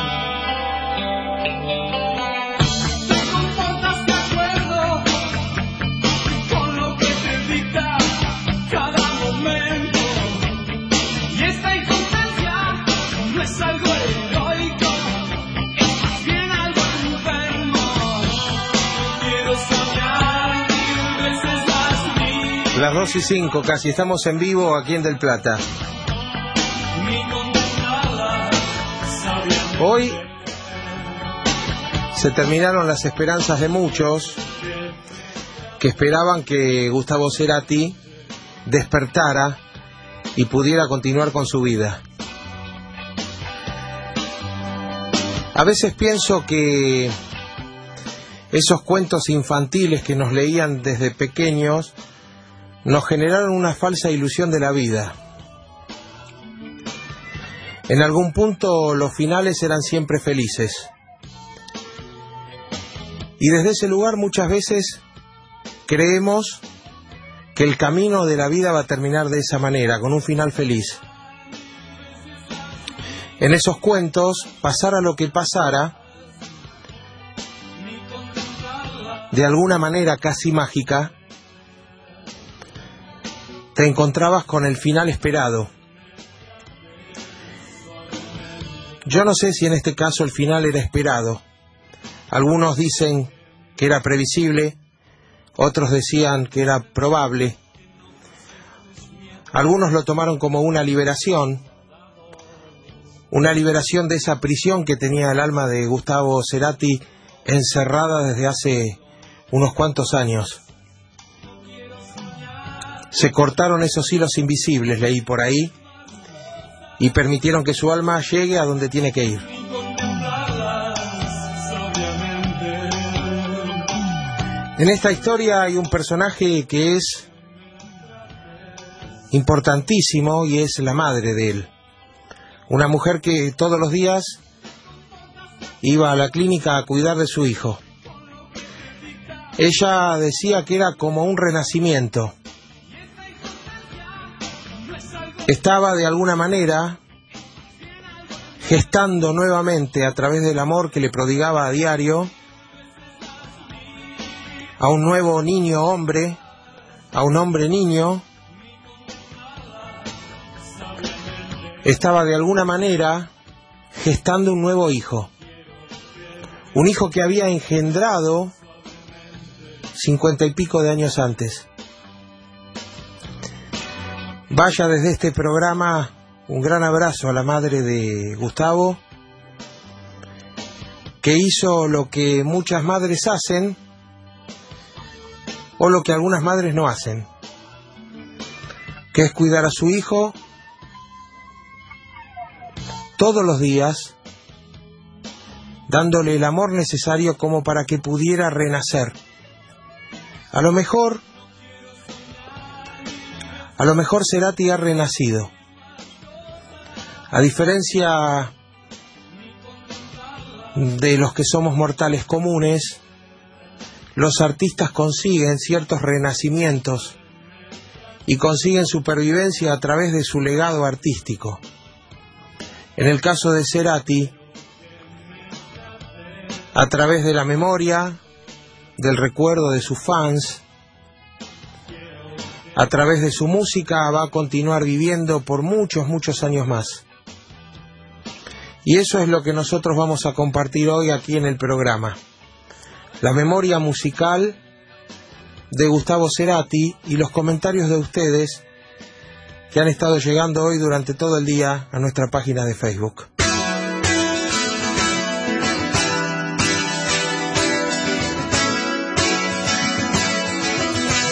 Las 2:05 casi, estamos en vivo aquí en Del Plata. Hoy se terminaron las esperanzas de muchos que esperaban que Gustavo Cerati despertara y pudiera continuar con su vida. A veces pienso que esos cuentos infantiles que nos leían desde pequeños nos generaron una falsa ilusión de la vida. En algún punto los finales eran siempre felices. Y desde ese lugar muchas veces creemos que el camino de la vida va a terminar de esa manera, con un final feliz. En esos cuentos, pasara lo que pasara, de alguna manera casi mágica, te encontrabas con el final esperado. Yo no sé si en este caso el final era esperado. Algunos dicen que era previsible, otros decían que era probable. Algunos lo tomaron como una liberación de esa prisión que tenía el alma de Gustavo Cerati encerrada desde hace unos cuantos años. Se cortaron esos hilos invisibles, leí por ahí, y permitieron que su alma llegue a donde tiene que ir. En esta historia hay un personaje que es importantísimo y es la madre de él. Una mujer que todos los días iba a la clínica a cuidar de su hijo. Ella decía que era como un renacimiento. Estaba de alguna manera gestando nuevamente a través del amor que le prodigaba a diario a un nuevo niño hombre, a un hombre niño. Estaba de alguna manera gestando un nuevo hijo. Un hijo que había engendrado 50 y pico de años antes. Vaya desde este programa un gran abrazo a la madre de Gustavo, que hizo lo que muchas madres hacen o lo que algunas madres no hacen, que es cuidar a su hijo todos los días, dándole el amor necesario como para que pudiera renacer. A lo mejor Cerati ha renacido. A diferencia de los que somos mortales comunes, los artistas consiguen ciertos renacimientos y consiguen supervivencia a través de su legado artístico. En el caso de Cerati, a través de la memoria, del recuerdo de sus fans, a través de su música va a continuar viviendo por muchos, muchos años más. Y eso es lo que nosotros vamos a compartir hoy aquí en el programa. La memoria musical de Gustavo Cerati y los comentarios de ustedes que han estado llegando hoy durante todo el día a nuestra página de Facebook.